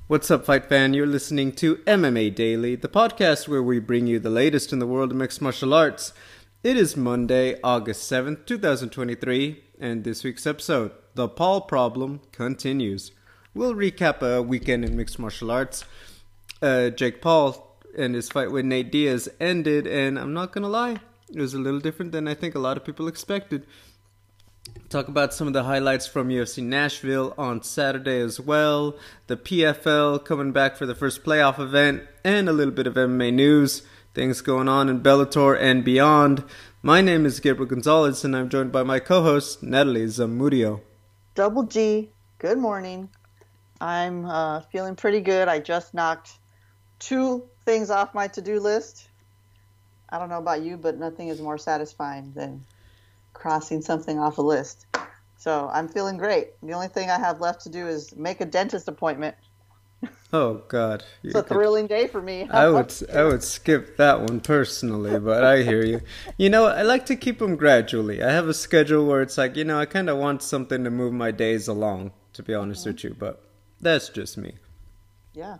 What's up, fight fan? You're listening to MMA Daily, the podcast where we bring you the latest in the world of mixed martial arts. It is Monday, August 7th, 2023, and this week's episode, The Paul Problem, continues. We'll recap a weekend in mixed martial arts. Jake Paul and his fight with Nate Diaz ended, and I'm not gonna lie, it was a little different than I think a lot of people expected. Talk about some of the highlights from UFC Nashville on Saturday as well, the PFL coming back for the first playoff event, and a little bit of MMA news, things going on in Bellator and beyond. My name is Gabriel Gonzalez, and I'm joined by my co-host, Natalie Zamudio. Double G, good morning. I'm feeling pretty good. I just knocked 2 things off my to-do list. I don't know about you, but nothing is more satisfying than crossing something off a list. So I'm feeling great. The only thing I have left to do is make a dentist appointment. Oh God, It's a thrilling day for me. I would skip that one personally, but I hear you. You know, I like to keep them gradually. I have a schedule where it's like, I kind of want something to move my days along, to be honest with you, but that's just me. Yeah.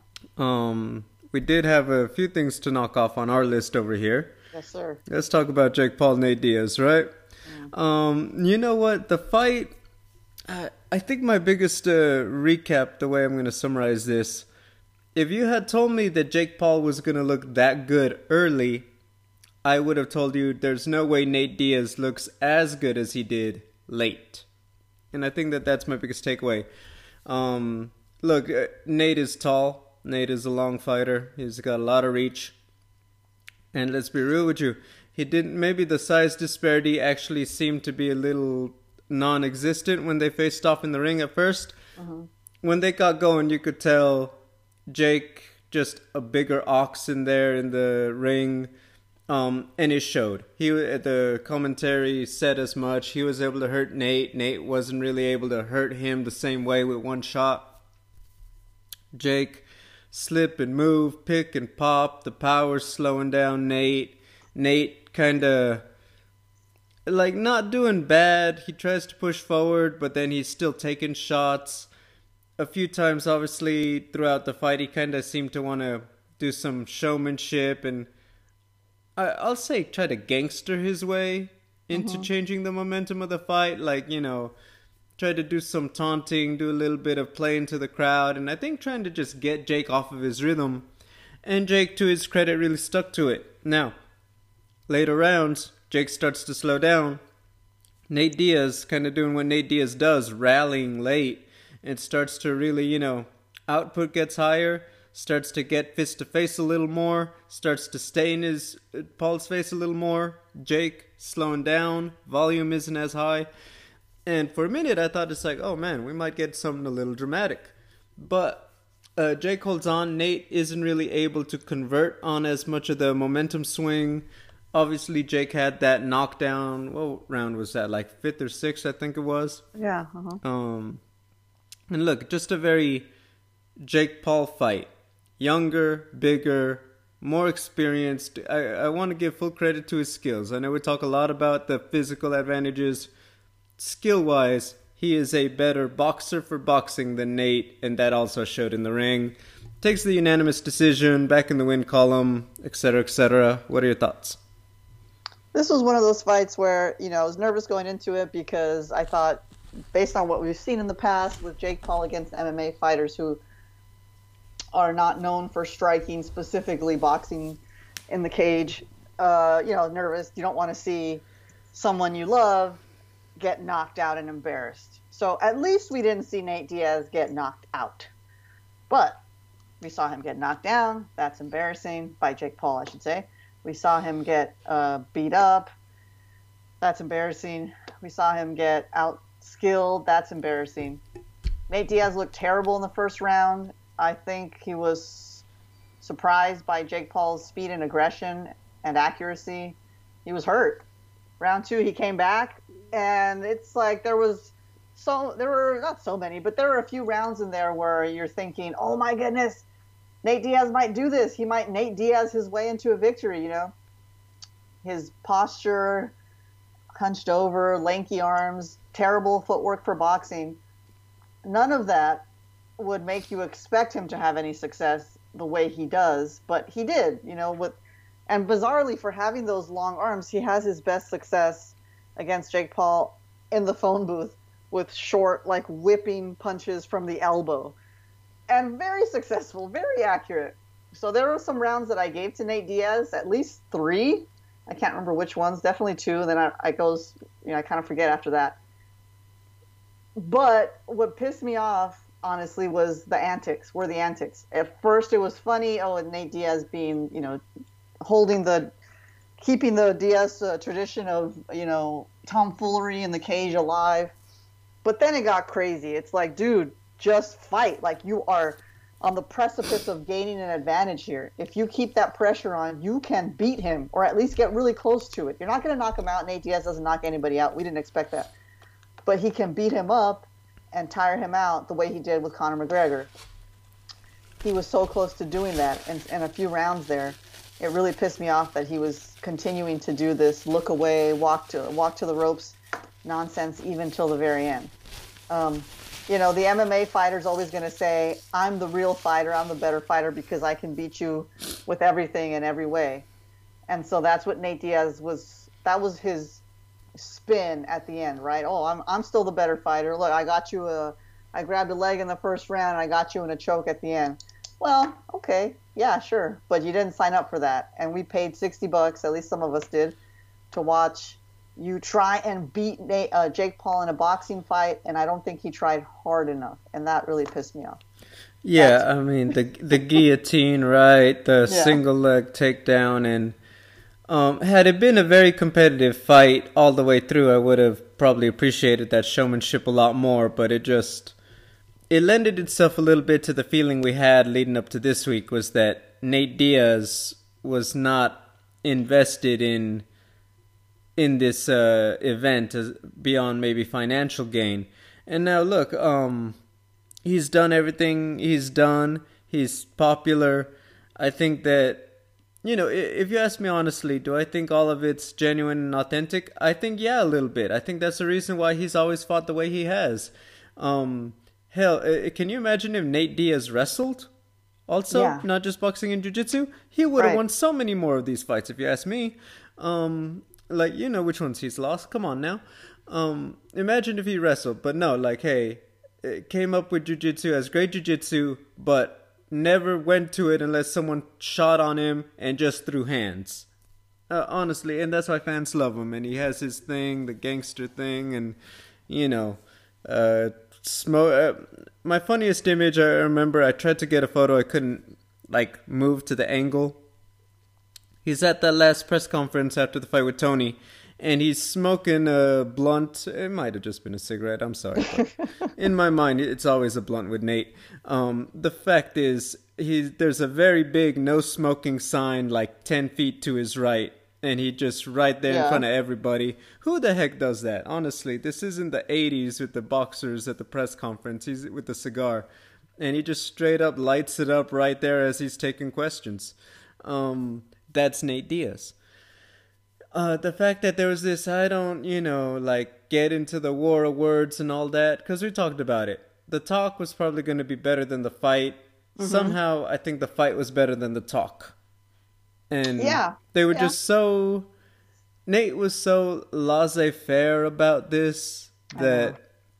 We did have a few things to knock off on our list over here. Yes, sir. Let's talk about Jake Paul, Nate Diaz, right? You know what? The fight, I think my biggest recap, the way I'm going to summarize this, if you had told me that Jake Paul was going to look that good early, I would have told you there's no way Nate Diaz looks as good as he did late. And I think that that's my biggest takeaway. Look, Nate is tall. Nate is a long fighter. He's got a lot of reach. And let's be real with you. Maybe the size disparity actually seemed to be a little non-existent when they faced off in the ring at first. When they got going, you could tell Jake just a bigger ox in there in the ring. And it showed. The commentary said as much. He was able to hurt Nate. Nate wasn't really able to hurt him the same way with one shot. Jake slip and move, pick and pop. The power's slowing down Nate. Nate kind of like not doing bad. He tries to push forward, but then he's still taking shots. A few times, obviously, throughout the fight, he kind of seemed to want to do some showmanship and I'll say try to gangster his way into changing the momentum of the fight. Like, try to do some taunting, do a little bit of playing to the crowd, and I think trying to just get Jake off of his rhythm. And Jake, to his credit, really stuck to it. Now, later rounds, Jake starts to slow down. Nate Diaz kind of doing what Nate Diaz does, rallying late, and starts to really, output gets higher, starts to get fist to face a little more, starts to stay in Paul's face a little more. Jake slowing down, volume isn't as high. And for a minute, I thought it's like, oh man, we might get something a little dramatic. But Jake holds on. Nate isn't really able to convert on as much of the momentum swing. Obviously, Jake had that knockdown. What round was that? Like 5th or 6th, I think it was. Yeah. And look, just a very Jake Paul fight. Younger, bigger, more experienced. I want to give full credit to his skills. I know we talk a lot about the physical advantages. Skill-wise, he is a better boxer for boxing than Nate, and that also showed in the ring. Takes the unanimous decision, back in the win column, etc., etc. What are your thoughts? This was one of those fights where, I was nervous going into it because I thought, based on what we've seen in the past with Jake Paul against MMA fighters who are not known for striking, specifically boxing in the cage, nervous. You don't want to see someone you love get knocked out and embarrassed. So at least we didn't see Nate Diaz get knocked out. But we saw him get knocked down. That's embarrassing. By Jake Paul, I should say. We saw him get beat up. That's embarrassing. We saw him get out-skilled. That's embarrassing. Nate Diaz looked terrible in the first round. I think he was surprised by Jake Paul's speed and aggression and accuracy. He was hurt. Round 2, he came back, and it's like there were not so many, but there were a few rounds in there where you're thinking, oh my goodness, Nate Diaz might do this. He might Nate Diaz his way into a victory, His posture, hunched over, lanky arms, terrible footwork for boxing. None of that would make you expect him to have any success the way he does, but he did, and bizarrely for having those long arms, he has his best success against Jake Paul in the phone booth with short, like whipping punches from the elbow. And very successful, very accurate. So there were some rounds that I gave to Nate Diaz, at least 3. I can't remember which ones, definitely 2. And then I goes, I kind of forget after that. But what pissed me off, honestly, was the antics. At first, it was funny. Oh, and Nate Diaz being, keeping the Diaz tradition of, tomfoolery in the cage alive. But then it got crazy. It's like, dude, just fight. Like, you are on the precipice of gaining an advantage here. If you keep that pressure on, you can beat him or at least get really close to it. You're not going to knock him out. Nate Diaz doesn't knock anybody out. We didn't expect that. But he can beat him up and tire him out the way he did with Conor McGregor. He was so close to doing that in a few rounds there. It really pissed me off that he was continuing to do this look away, walk to the ropes nonsense even till the very end. The MMA fighter's always going to say, I'm the real fighter, I'm the better fighter because I can beat you with everything in every way. And so that's what Nate Diaz that was his spin at the end, right? Oh, I'm still the better fighter. Look, I grabbed a leg in the first round and I got you in a choke at the end. Well, okay, yeah, sure. But you didn't sign up for that. And we paid $60, at least some of us did, to watch you try and beat Jake Paul in a boxing fight, and I don't think he tried hard enough, and that really pissed me off. Yeah, I mean, the guillotine, right, the single leg takedown, and had it been a very competitive fight all the way through, I would have probably appreciated that showmanship a lot more, but it lended itself a little bit to the feeling we had leading up to this week, was that Nate Diaz was not invested in this event beyond maybe financial gain. And now look, he's done everything he's done. He's popular. I think that, if you ask me honestly, do I think all of it's genuine and authentic? I think, yeah, a little bit. I think that's the reason why he's always fought the way he has. Hell, can you imagine if Nate Diaz wrestled? Also, not just boxing and jiu-jitsu? He would have won so many more of these fights, if you ask me. Like, which ones he's lost. Come on now. Imagine if he wrestled. But no, like, hey, it came up with jiu-jitsu as great jiu-jitsu, but never went to it unless someone shot on him and just threw hands. Honestly, and that's why fans love him. And he has his thing, the gangster thing, and, my funniest image, I remember, I tried to get a photo. I couldn't, move to the angle. He's at that last press conference after the fight with Tony, and he's smoking a blunt. It might have just been a cigarette, I'm sorry. But in my mind, it's always a blunt with Nate. The fact is, there's a very big no smoking sign 10 feet to his right, and he just right there in front of everybody. Who the heck does that? Honestly, this isn't the 80s with the boxers at the press conference. He's with the cigar, and he just straight up lights it up right there as he's taking questions. That's Nate Diaz. The fact that there was this, I don't, get into the war of words and all that, because we talked about it. The talk was probably going to be better than the fight. Mm-hmm. Somehow, I think the fight was better than the talk. And they were just so... Nate was so laissez-faire about this that,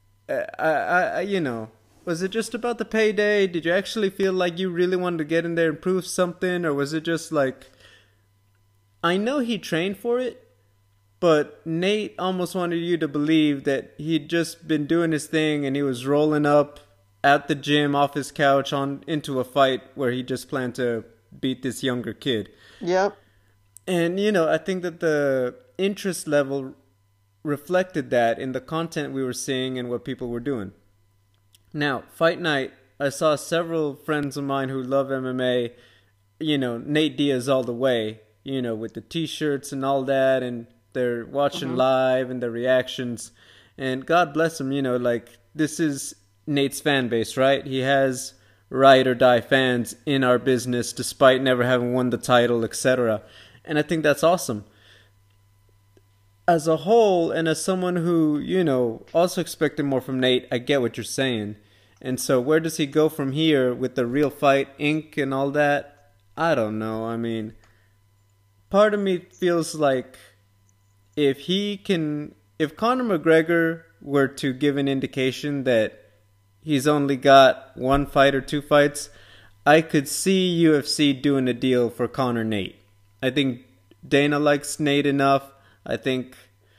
was it just about the payday? Did you actually feel like you really wanted to get in there and prove something? Or was it just I know he trained for it, but Nate almost wanted you to believe that he'd just been doing his thing and he was rolling up at the gym off his couch into a fight where he just planned to beat this younger kid. Yep. And, I think that the interest level reflected that in the content we were seeing and what people were doing. Now, fight night, I saw several friends of mine who love MMA, Nate Diaz all the way. With the t-shirts and all that, and they're watching live and their reactions, and God bless him, this is Nate's fan base, right? He has ride or die fans in our business despite never having won the title, etc. And I think that's awesome. As a whole, and as someone who, also expected more from Nate, I get what you're saying. And so where does he go from here with the Real Fight Inc. and all that? I don't know. I mean, part of me feels like if Conor McGregor were to give an indication that he's only got one fight or two fights, I could see UFC doing a deal for Conor Nate. I think Dana likes Nate enough. I think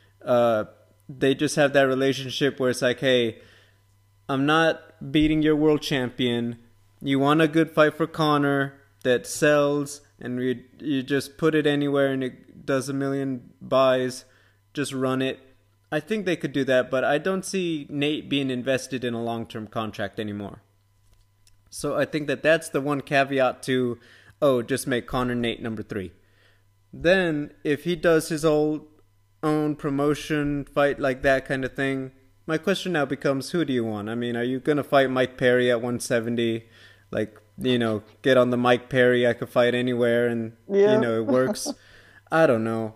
they just have that relationship where it's like, hey, I'm not beating your world champion. You want a good fight for Conor that sells, and you just put it anywhere and it does a million buys. Just run it. I think they could do that, but I don't see Nate being invested in a long-term contract anymore. So I think that's the one caveat to, just make Conor Nate number 3. Then, if he does his own promotion fight like that kind of thing, my question now becomes, who do you want? I mean, are you going to fight Mike Perry at 170? Like, get on the Mike Perry, I could fight anywhere, and, it works. I don't know.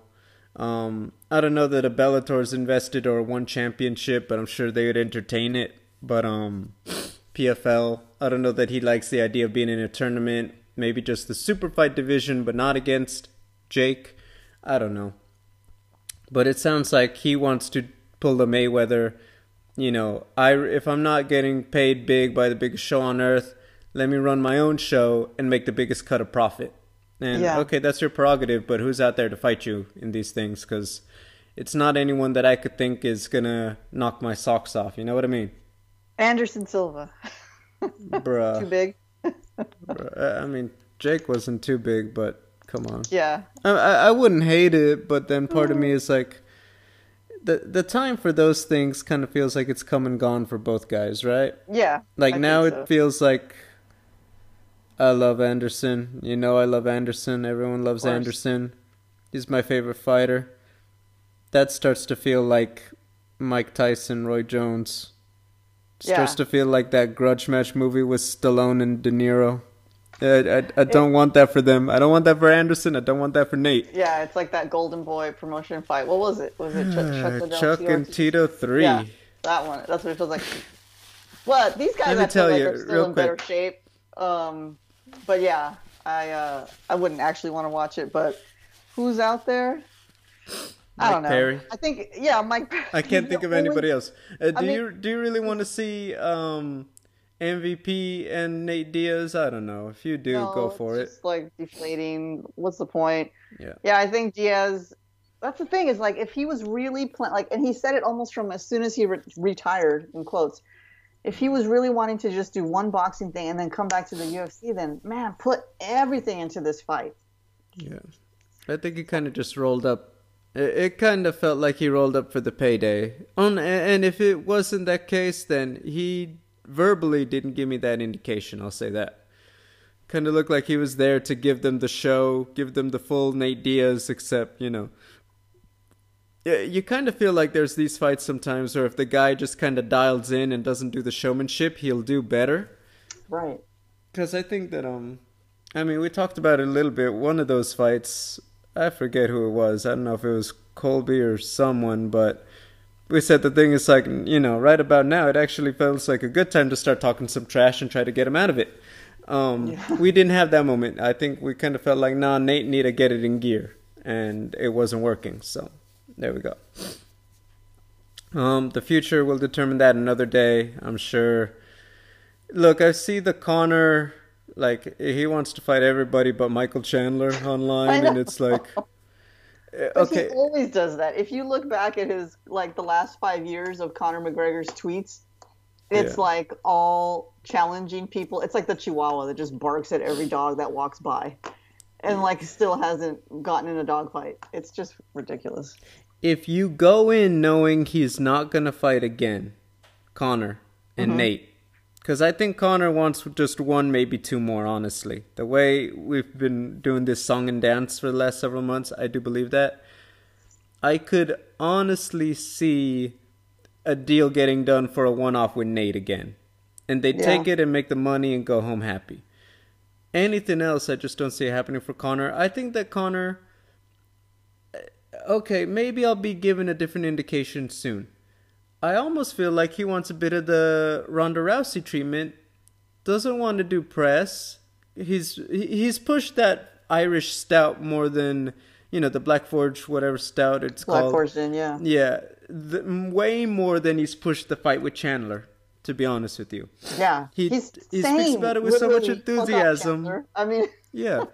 I don't know that a Bellator's invested or won championship, but I'm sure they would entertain it. But PFL, I don't know that he likes the idea of being in a tournament. Maybe just the super fight division, but not against Jake. I don't know. But it sounds like he wants to pull the Mayweather. If I'm not getting paid big by the biggest show on earth, let me run my own show and make the biggest cut of profit. And okay, that's your prerogative, but who's out there to fight you in these things? Because it's not anyone that I could think is going to knock my socks off. You know what I mean? Anderson Silva. Bruh. Too big? Bruh. I mean, Jake wasn't too big, but come on. Yeah. I wouldn't hate it, but then part of me is like, the time for those things kind of feels like it's come and gone for both guys, right? Yeah. Like now it feels like I love Anderson. I love Anderson. Everyone loves Anderson. He's my favorite fighter. That starts to feel like Mike Tyson, Roy Jones. Starts to feel like that grudge match movie with Stallone and De Niro. I don't want that for them. I don't want that for Anderson. I don't want that for Nate. Yeah, it's like that Golden Boy promotion fight. What was it? Was it Chuck and Tito 3? Yeah, that one. That's what it feels like. But these guys, I feel like, are still in better shape. But yeah, I wouldn't actually want to watch it. But who's out there? I don't know. Perry. I think Mike Perry. I can't think of anybody else. Do you really want to see MVP and Nate Diaz? I don't know. If you do, go for it. It's like deflating. What's the point? Yeah. I think Diaz. That's the thing is like if he was really and he said it almost from as soon as he retired in quotes. If he was really wanting to just do one boxing thing and then come back to the UFC, then man, put everything into this fight. Yeah, I think he kind of just rolled up. It kind of felt like he rolled up for the payday. And if it wasn't that case, then he verbally didn't give me that indication. I'll say that. Kind of looked like he was there to give them the show, give them the full Nate Diaz, except, you kind of feel like there's these fights sometimes where if the guy just kind of dials in and doesn't do the showmanship, he'll do better. Right. Because I think that, we talked about it a little bit. One of those fights, I forget who it was. I don't know if it was Colby or someone, but we said the thing is like, right about now, it actually feels like a good time to start talking some trash and try to get him out of it. We didn't have that moment. I think we kind of felt like, Nate need to get it in gear, and it wasn't working, so there we go. The future will determine that another day, I'm sure. Look, I see the Conor, like, he wants to fight everybody but Michael Chandler online, and it's like, okay. He always does that. If you look back at his, like, the last 5 years of Conor McGregor's tweets, it's like all challenging people. It's like the Chihuahua that just barks at every dog that walks by and, like, still hasn't gotten in a dogfight. It's just ridiculous. If you go in knowing he's not going to fight again, Conor and Nate, because I think Conor wants just one, maybe two more, honestly. The way we've been doing this song and dance for the last several months, I do believe that. I could honestly see a deal getting done for a one-off with Nate again. And they take it and make the money and go home happy. Anything else, I just don't see it happening for Conor. I think that Conor... Okay, maybe I'll be given a different indication soon. I almost feel like he wants a bit of the Ronda Rousey treatment. Doesn't want to do press. He's pushed that Irish stout more than, the Black Forge, whatever stout it's Black called. Forge Gin, yeah. Yeah, way more than he's pushed the fight with Chandler. To be honest with you, yeah, he speaks about it with so much enthusiasm. I mean, yeah.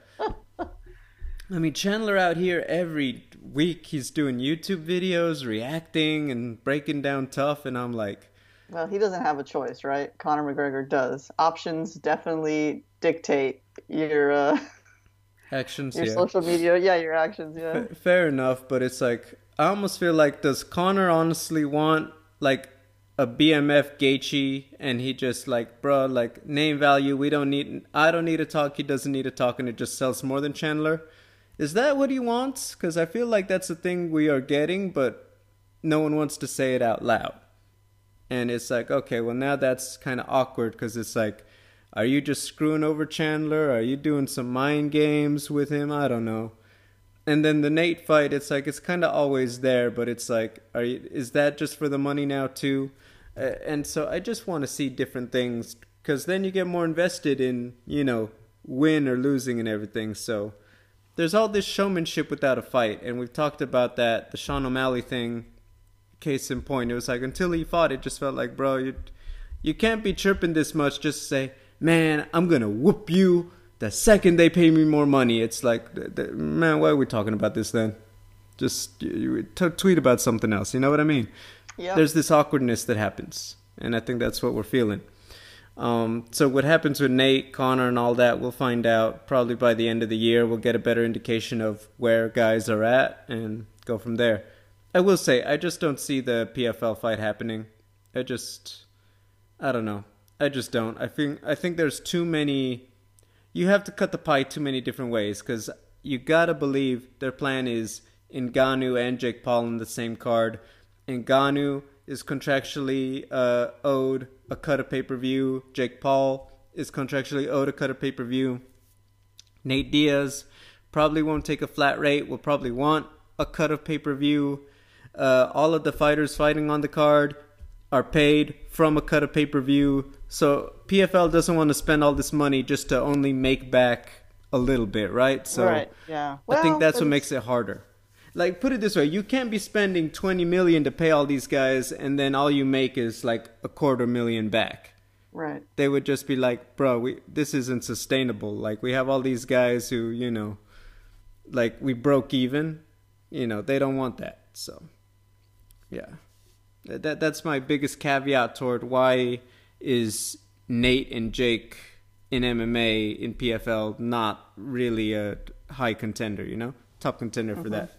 I mean, Chandler out here every week, he's doing YouTube videos, reacting and breaking down tough, and I'm like, well, he doesn't have a choice, right? Conor McGregor does. Options definitely dictate your actions, your social media, your actions, Fair enough, but it's like, I almost feel like, does Conor honestly want like a BMF Gaethje, and he just like, bro, like, name value, I don't need to talk, he doesn't need to talk, and it just sells more than Chandler? Is that what he wants? Because I feel like that's the thing we are getting, but no one wants to say it out loud. And it's like, okay, well, now that's kind of awkward, because it's like, are you just screwing over Chandler? Are you doing some mind games with him? I don't know. And then the Nate fight, it's like, it's kind of always there, but it's like, is that just for the money now too? And so I just want to see different things, because then you get more invested in, win or losing and everything. So there's all this showmanship without a fight, and we've talked about that, the Sean O'Malley thing, case in point. It was like, until he fought, it just felt like, bro, you can't be chirping this much just to say, man, I'm going to whoop you the second they pay me more money. It's like, man, why are we talking about this then? Just tweet about something else, you know what I mean? Yep. There's this awkwardness that happens, and I think that's what we're feeling. So what happens with Nate, Conor, and all that, we'll find out probably by the end of the year. We'll get a better indication of where guys are at and go from there. I will say, I just don't see the PFL fight happening. I don't know. I just don't. I think there's too many. You have to cut the pie too many different ways, because you gotta believe their plan is Ngannou and Jake Paul in the same card. Ngannou is contractually owed a cut of pay-per-view. Jake Paul is contractually owed a cut of pay-per-view. Nate Diaz probably won't take a flat rate, will probably want a cut of pay-per-view. All of the fighters fighting on the card are paid from a cut of pay-per-view. So PFL doesn't want to spend all this money just to only make back a little bit, right? So right, yeah. Well, I think that's what makes it harder. Like, put it this way, you can't be spending $20 million to pay all these guys, and then all you make is like $250,000 back. Right. They would just be like, bro, this isn't sustainable. Like, we have all these guys who, like, we broke even. They don't want that. So, yeah. That's my biggest caveat toward why is Nate and Jake in MMA, in PFL, not really a high contender, top contender for that.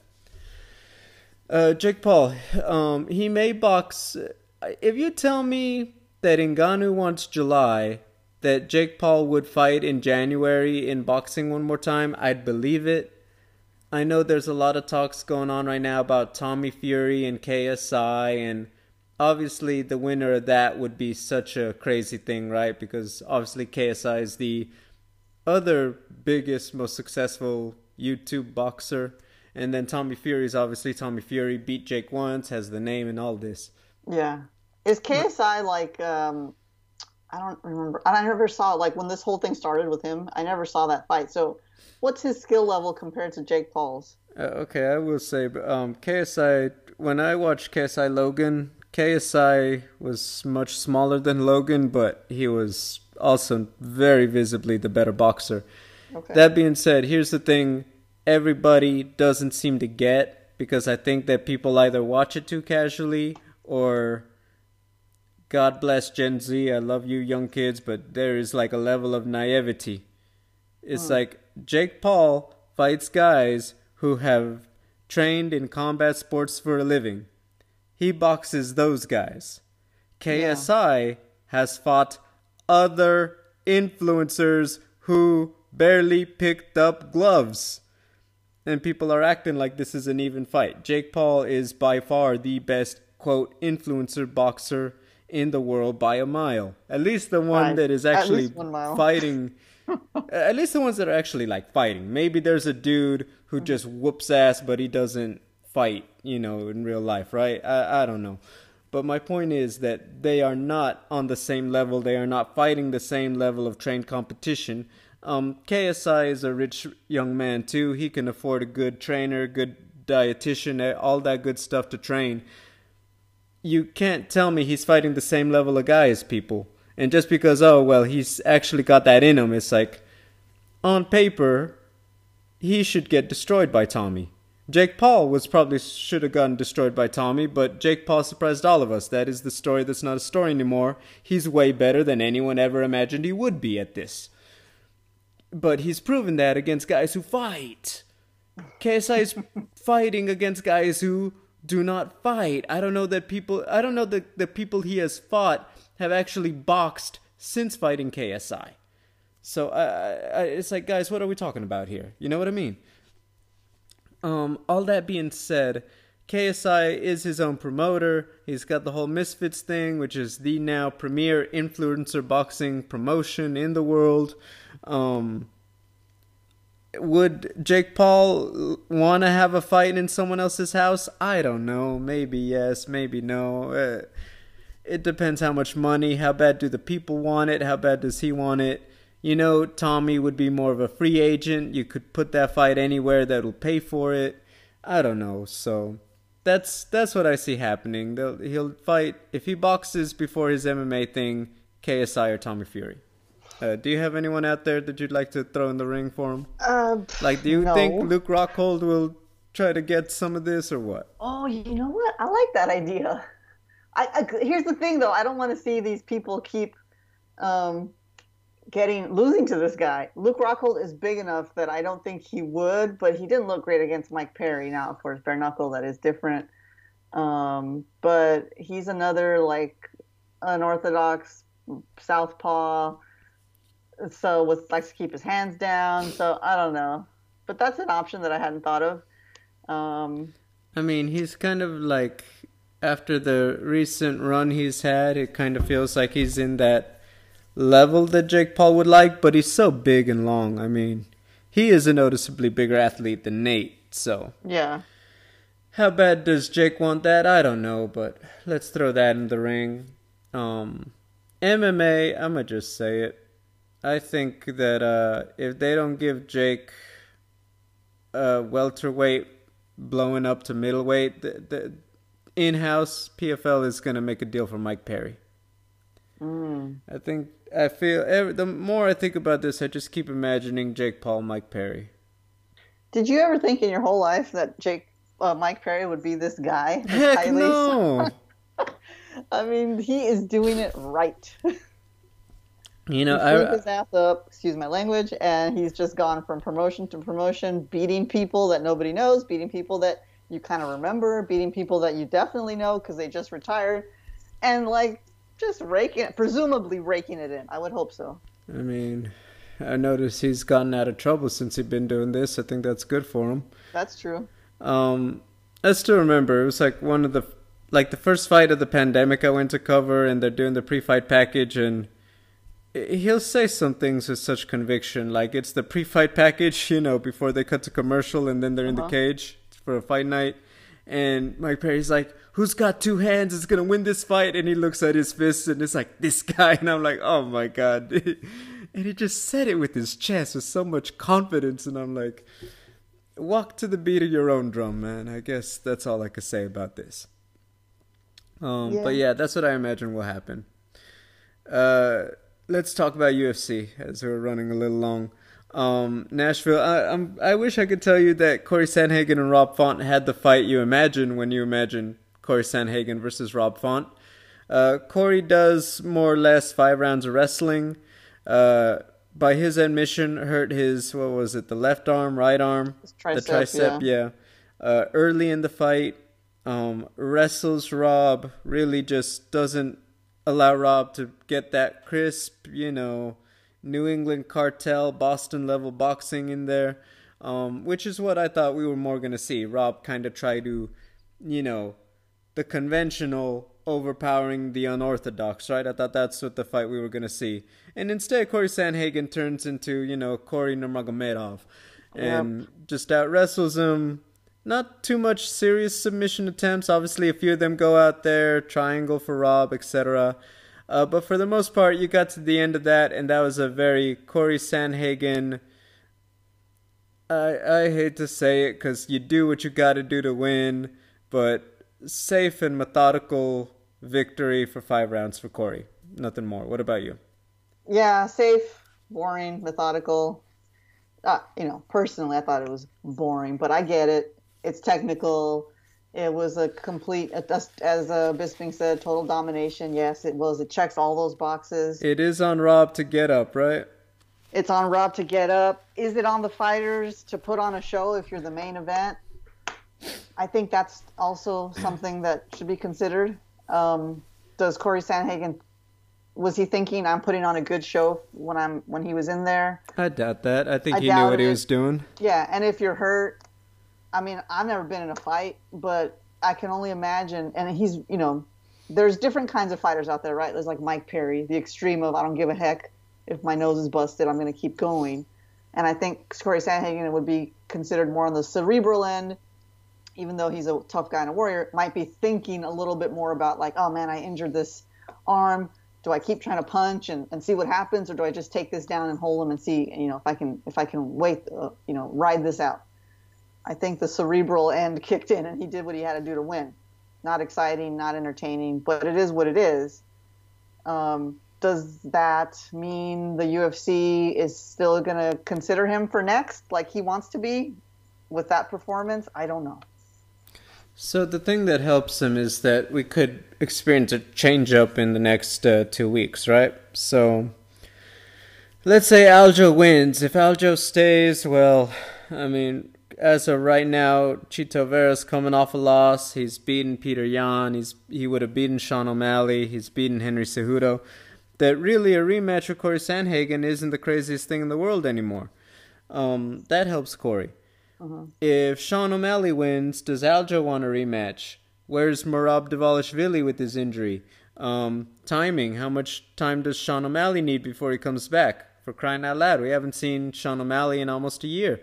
Jake Paul, he may box. If you tell me that Ngannou wants July, that Jake Paul would fight in January in boxing one more time, I'd believe it. I know there's a lot of talks going on right now about Tommy Fury and KSI, and obviously the winner of that would be such a crazy thing, right? Because obviously KSI is the other biggest, most successful YouTube boxer. And then Tommy Fury is obviously Tommy Fury, beat Jake once, has the name and all this. Yeah. Is KSI like, I don't remember. I never saw, like, when this whole thing started with him, I never saw that fight. So what's his skill level compared to Jake Paul's? Okay, I will say, KSI, when I watched KSI Logan, KSI was much smaller than Logan, but he was also very visibly the better boxer. Okay. That being said, here's the thing everybody doesn't seem to get, because I think that people either watch it too casually or, God bless Gen Z, I love you young kids, but there is like a level of naivety. It's like Jake Paul fights guys who have trained in combat sports for a living. He boxes those guys. KSI has fought other influencers who barely picked up gloves. And people are acting like this is an even fight. Jake Paul is by far the best, quote, influencer boxer in the world by a mile. At least the one that is actually fighting. At least the ones that are actually like fighting. Maybe there's a dude who just whoops ass, but he doesn't fight, in real life, right? I don't know. But my point is that they are not on the same level. They are not fighting the same level of trained competition. KSI is a rich young man too. He can afford a good trainer, good dietitian, all that good stuff to train. You can't tell me he's fighting the same level of guy as people. And just because, oh, well, he's actually got that in him, it's like, on paper, he should get destroyed by Tommy. Jake Paul should have gotten destroyed by Tommy, but Jake Paul surprised all of us. That is the story that's not a story anymore. He's way better than anyone ever imagined he would be at this. But he's proven that against guys who fight. KSI is fighting against guys who do not fight. I don't know that the people he has fought have actually boxed since fighting KSI. So it's like, guys, what are we talking about here? You know what I mean? All that being said, KSI is his own promoter. He's got the whole Misfits thing, which is the now premier influencer boxing promotion in the world. Would Jake Paul want to have a fight in someone else's house? I don't know. Maybe yes, maybe no. It depends how much money, how bad do the people want it, how bad does he want it. You know, Tommy would be more of a free agent. You could put that fight anywhere that'll pay for it. I don't know. So that's what I see happening. He'll fight, if he boxes before his MMA thing, KSI or Tommy Fury. Do you have anyone out there that you'd like to throw in the ring for him? Do you think Luke Rockhold will try to get some of this or what? Oh, you know what? I like that idea. Here's the thing, though. I don't want to see these people keep losing to this guy. Luke Rockhold is big enough that I don't think he would, but he didn't look great against Mike Perry. Now, of course, bare knuckle, that is different. But he's another, unorthodox southpaw. So likes to keep his hands down. So I don't know, but that's an option that I hadn't thought of. I mean, he's kind of like, after the recent run he's had, it kind of feels like he's in that level that Jake Paul would like, but he's so big and long. I mean, he is a noticeably bigger athlete than Nate. So yeah, how bad does Jake want that? I don't know, but let's throw that in the ring. MMA, I'm gonna just say it. I think that if they don't give Jake welterweight blowing up to middleweight, the in-house PFL is going to make a deal for Mike Perry. I feel the more I think about this, I just keep imagining Jake Paul, Mike Perry. Did you ever think in your whole life that Mike Perry would be this guy? Heck no! I mean, he is doing it right. You know, he threw his ass up, excuse my language, and he's just gone from promotion to promotion, beating people that nobody knows, beating people that you kind of remember, beating people that you definitely know because they just retired, and just presumably raking it in. I would hope so. I mean, I noticed he's gotten out of trouble since he's been doing this. I think that's good for him. That's true. I still remember, it was one of the first fight of the pandemic I went to cover, and they're doing the pre-fight package, and he'll say some things with such conviction, like it's the pre-fight package, before they cut to commercial and then they're in the cage for a fight night. And Mike Perry's like, who's got two hands is going to win this fight? And he looks at his fists and it's like, this guy. And I'm like, oh my God. And he just said it with his chest with so much confidence. And I'm like, walk to the beat of your own drum, man. I guess that's all I could say about this. But yeah, that's what I imagine will happen. Let's talk about UFC as we're running a little long. Nashville, I wish I could tell you that Corey Sandhagen and Rob Font had the fight you imagine when you imagine Corey Sandhagen versus Rob Font. Corey does more or less 5 rounds of wrestling. By his admission, hurt his, the left arm, right arm? The tricep, yeah. Early in the fight, wrestles Rob, really just doesn't allow Rob to get that crisp, New England cartel, Boston level boxing in there, which is what I thought we were more going to see. Rob kind of try to, the conventional overpowering the unorthodox, right? I thought that's what the fight we were going to see. And instead, Corey Sandhagen turns into, Corey Nurmagomedov and just out wrestles him. not too much serious submission attempts. Obviously, a few of them go out there, triangle for Rob, etc. But for the most part, you got to the end of that, and that was a very Corey Sandhagen. I hate to say it because you do what you got to do to win, but safe and methodical victory for 5 rounds for Corey. Nothing more. What about you? Yeah, safe, boring, methodical. Personally, I thought it was boring, but I get it. It's technical. It was a complete, as Bisping said, total domination. Yes, it was. It checks all those boxes. It is on Rob to get up, right? It's on Rob to get up. Is it on the fighters to put on a show if you're the main event? I think that's also something that should be considered. Does Corey Sandhagen, was he thinking I'm putting on a good show when he was in there? I doubt that. I think he knew what he was doing. Yeah, and if you're hurt, I mean, I've never been in a fight, but I can only imagine. And he's, there's different kinds of fighters out there, right? There's like Mike Perry, the extreme of I don't give a heck if my nose is busted, I'm going to keep going. And I think Corey Sandhagen would be considered more on the cerebral end, even though he's a tough guy and a warrior, might be thinking a little bit more about like, oh man, I injured this arm. Do I keep trying to punch and see what happens, or do I just take this down and hold him and see, if I can wait, ride this out? I think the cerebral end kicked in, and he did what he had to do to win. Not exciting, not entertaining, but it is what it is. Does that mean the UFC is still going to consider him for next, like he wants to be, with that performance? I don't know. So the thing that helps him is that we could experience a change up in the next 2 weeks, right? So let's say Aljo wins. If Aljo stays, well, I mean, as of right now, Chito Vera's coming off a loss. He's beaten Peter Yan. He would have beaten Sean O'Malley. He's beaten Henry Cejudo. That really a rematch with Corey Sandhagen isn't the craziest thing in the world anymore. That helps Corey. If Sean O'Malley wins, does Aljo want a rematch? Where's Merab Dvalishvili with his injury? Timing. How much time does Sean O'Malley need before he comes back? For crying out loud, we haven't seen Sean O'Malley in almost a year.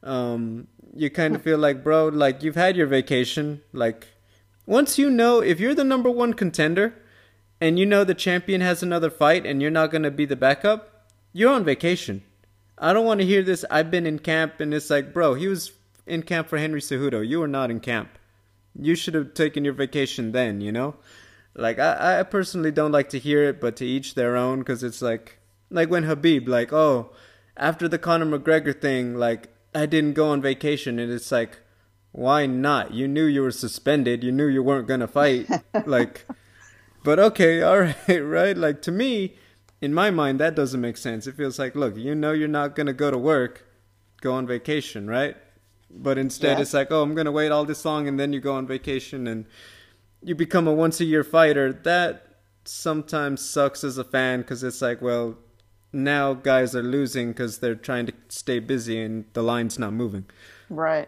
You kind of feel like, bro, like you've had your vacation. Like, once if you're the number one contender and you know the champion has another fight and you're not going to be the backup, you're on vacation. I don't want to hear this, I've been in camp, and it's like, bro, he was in camp for Henry Cejudo. You were not in camp. You should have taken your vacation then, Like, I personally don't like to hear it, but to each their own, because it's like when Khabib, like, oh, after the Conor McGregor thing, like, I didn't go on vacation, and it's like, why not? You knew you were suspended. You knew you weren't going to fight. Like, but okay, all right, right? Like, to me, in my mind, that doesn't make sense. It feels like, look, you're not going to go to work, go on vacation, right? But instead, It's like, oh, I'm going to wait all this long, and then you go on vacation, and you become a once-a-year fighter. That sometimes sucks as a fan, because it's like, well, now guys are losing because they're trying to stay busy, and the line's not moving. Right.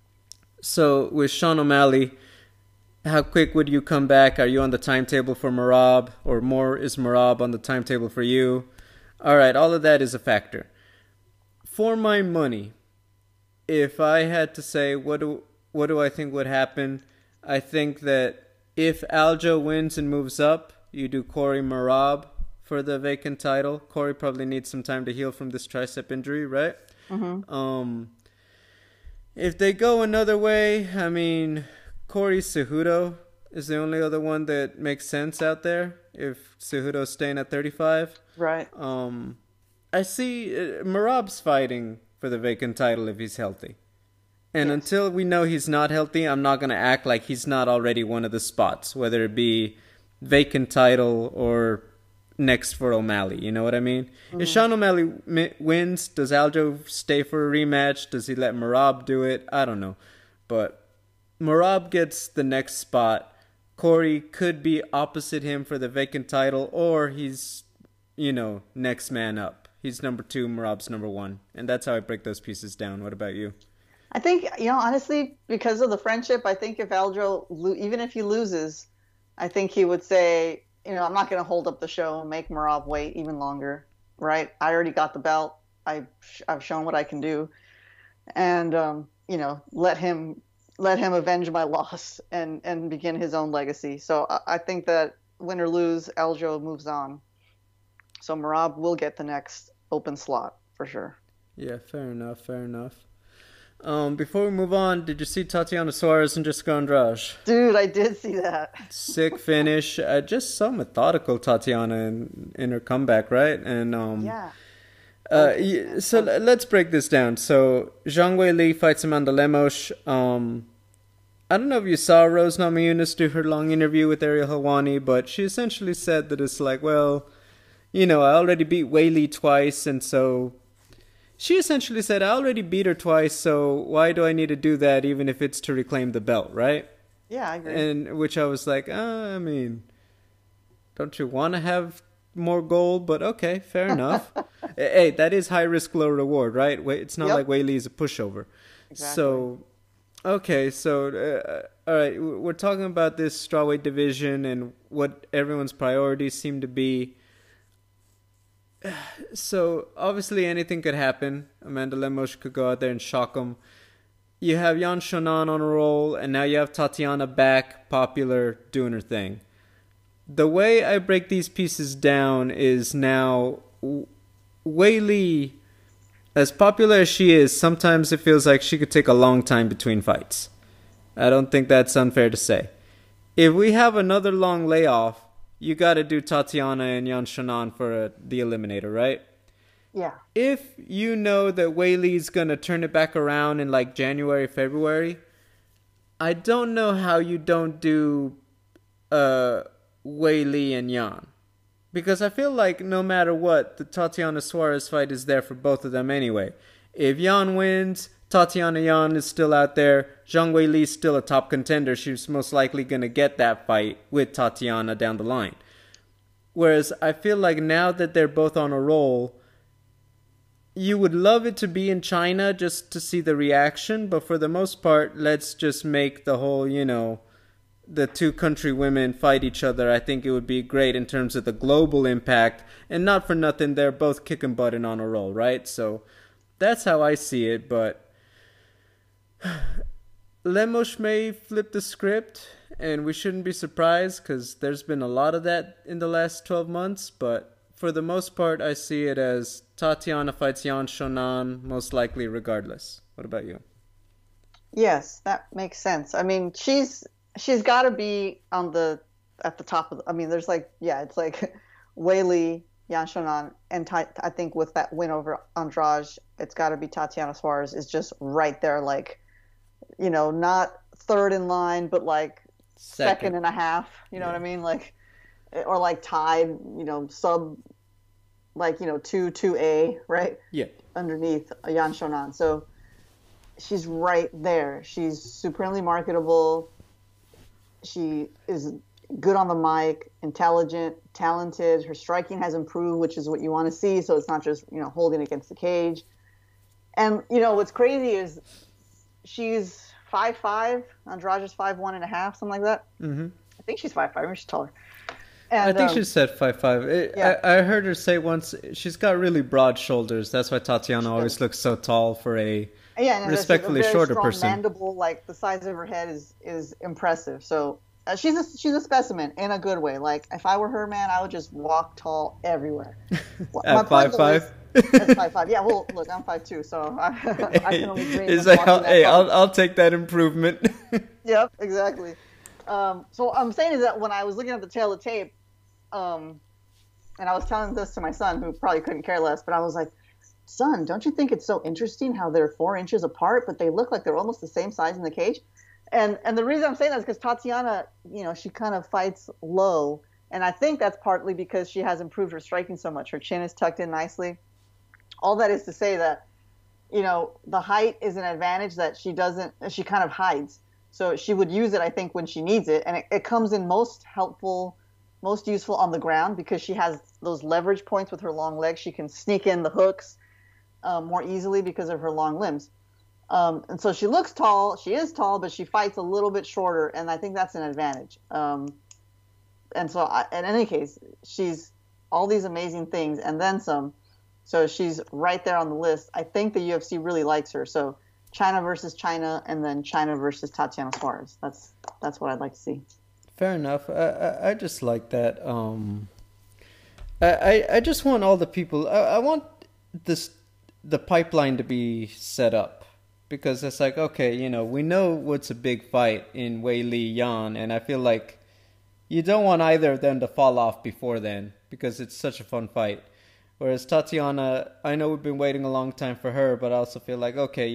So, with Sean O'Malley, how quick would you come back? Are you on the timetable for Merab? Or more, is Merab on the timetable for you? All right, all of that is a factor. For my money, if I had to say what do I think would happen, I think that if Aljo wins and moves up, you do Corey Merab for the vacant title. Corey probably needs some time to heal from this tricep injury, right? If they go another way, I mean, Corey Cejudo is the only other one that makes sense out there. If Cejudo's staying at 35, right? I see Merab's fighting for the vacant title if he's healthy, and until we know he's not healthy, I'm not gonna act like he's not already one of the spots, whether it be vacant title or next for O'Malley. You know what I mean? If Sean O'Malley wins, does Aljo stay for a rematch? Does he let Merab do it? I don't know, but Merab gets the next spot. Corey could be opposite him for the vacant title, or he's, next man up. He's number 2, Merab's number 1. And that's how I break those pieces down. What about you? I think, honestly, because of the friendship, I think if Aljo, even if he loses, I think he would say, I'm not going to hold up the show and make Merab wait even longer, right? I already got the belt. I've shown what I can do. And, let him let him avenge my loss and begin his own legacy. So I think that win or lose, Aljo moves on. So Merab will get the next open slot for sure. Yeah, fair enough, fair enough. Before we move on, did you see Tatiana Suarez and Jessica Andrade? Dude, I did see that. Sick finish. Just so methodical, Tatiana, in her comeback, right? And Yeah. so let's break this down. So Zhang Weili fights Amanda Lemos. I don't know if you saw Rose Namajunas do her long interview with Ariel Helwani, but she essentially said that it's like, well, I already beat Weili twice, and so she essentially said, I already beat her twice, so why do I need to do that even if it's to reclaim the belt, right? Yeah, I agree. And which I was like, I mean, don't you want to have more gold? But okay, fair enough. Hey, that is high risk, low reward, right? It's not like Weili is a pushover. Exactly. So, okay, so, all right, we're talking about this strawweight division and what everyone's priorities seem to be. So, obviously anything could happen. Amanda Lemos could go out there and shock them. You have Yan Shonan on a roll, and now you have Tatiana back, popular, doing her thing. The way I break these pieces down is now Weili, as popular as she is, sometimes it feels like she could take a long time between fights. I don't think that's unfair to say. If we have another long layoff, you got to do Tatiana and Yan Shonan for the eliminator, right? Yeah. If you know that Weili's going to turn it back around in like January, February, I don't know how you don't do Weili and Yan. Because I feel like no matter what, the Tatiana Suarez fight is there for both of them anyway. If Yan wins, Tatiana Yan is still out there. Zhang Weili is still a top contender. She's most likely going to get that fight with Tatiana down the line. Whereas I feel like now that they're both on a roll, you would love it to be in China just to see the reaction. But for the most part, let's just make the whole, the two country women fight each other. I think it would be great in terms of the global impact. And not for nothing, they're both kicking butt and on a roll, right? So that's how I see it. But Lemos may flip the script, and we shouldn't be surprised because there's been a lot of that in the last 12 months. But for the most part, I see it as Tatiana fights Yan Shonan, most likely regardless. What about you? Yes, that makes sense. I mean, she's got to be at the top of. There's it's like Weili, Yan Shonan, and I think with that win over Andrade, it's got to be Tatiana Suarez is just right there, like, not third in line, but like second and a half. You know what I mean? Like, or like tied. Sub. Like 2A, right? Yeah. Underneath Yan Shonan, so she's right there. She's supremely marketable. She is good on the mic, intelligent, talented. Her striking has improved, which is what you want to see. So it's not just holding against the cage. And what's crazy is she's 5'5". Andrade's 5'1.5", something like that. Mm-hmm. I think she's 5'5". Maybe she's taller. And, I think she said 5'5". I heard her say once she's got really broad shoulders. That's why Tatiana always looks so tall for a respectfully shorter person. Mandible, like the size of her head is impressive. So she's a specimen in a good way. Like if I were her, man, I would just walk tall everywhere. At 5'5". That's 5'5". Yeah, well, look, I'm 5'2", so I can only dream. I'll take that improvement. Yep, exactly. So I'm saying is that when I was looking at the tail of the tape, and I was telling this to my son, who probably couldn't care less, but I was like, son, don't you think it's so interesting how they're 4 inches apart, but they look like they're almost the same size in the cage? And the reason I'm saying that is because Tatiana, she kind of fights low, and I think that's partly because she has improved her striking so much. Her chin is tucked in nicely. All that is to say that, the height is an advantage that she kind of hides. So she would use it, I think, when she needs it. And it comes in most useful on the ground because she has those leverage points with her long legs. She can sneak in the hooks more easily because of her long limbs. And so she looks tall. She is tall, but she fights a little bit shorter. And I think that's an advantage. And so in any case, she's all these amazing things and then some. So she's right there on the list. I think the UFC really likes her. So China versus China, and then China versus Tatiana Suarez. That's what I'd like to see. Fair enough. I just like that. I just want all the people. I want this the pipeline to be set up because it's like okay, we know what's a big fight in Wei Li Yan, and I feel like you don't want either of them to fall off before then because it's such a fun fight. Whereas Tatiana, I know we've been waiting a long time for her, but I also feel like okay,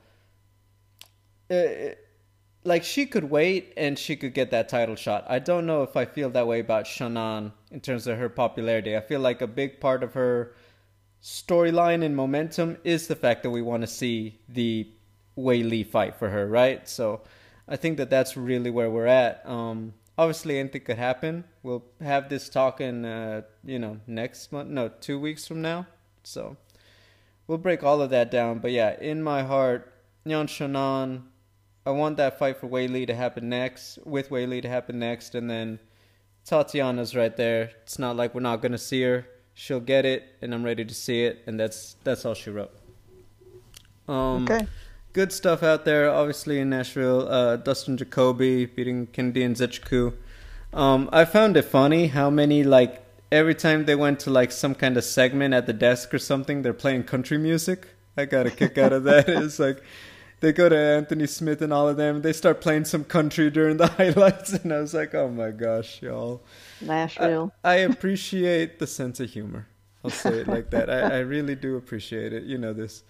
like she could wait and she could get that title shot. I don't know if I feel that way about Shannon in terms of her popularity. I feel like a big part of her storyline and momentum is the fact that we want to see the Wei Li fight for her, right? So I think that that's really where we're at. Obviously, anything could happen. We'll have this talk in, next month. No, 2 weeks from now. So we'll break all of that down. But yeah, in my heart, Yan Shannon, I want that fight for Wei Li to happen next, with Wei Li to happen next, and then Tatiana's right there. It's not like we're not going to see her. She'll get it, and I'm ready to see it, and that's all she wrote. Okay. Good stuff out there, obviously, in Nashville. Dustin Jacoby beating Kennedy Nzechukwu. I found it funny how many, every time they went to, some kind of segment at the desk or something, they're playing country music. I got a kick out of that. It's like they go to Anthony Smith and all of them. They start playing some country during the highlights, and I was like, oh my gosh, y'all. Nashville. I appreciate the sense of humor. I'll say it like that. I really do appreciate it. You know this.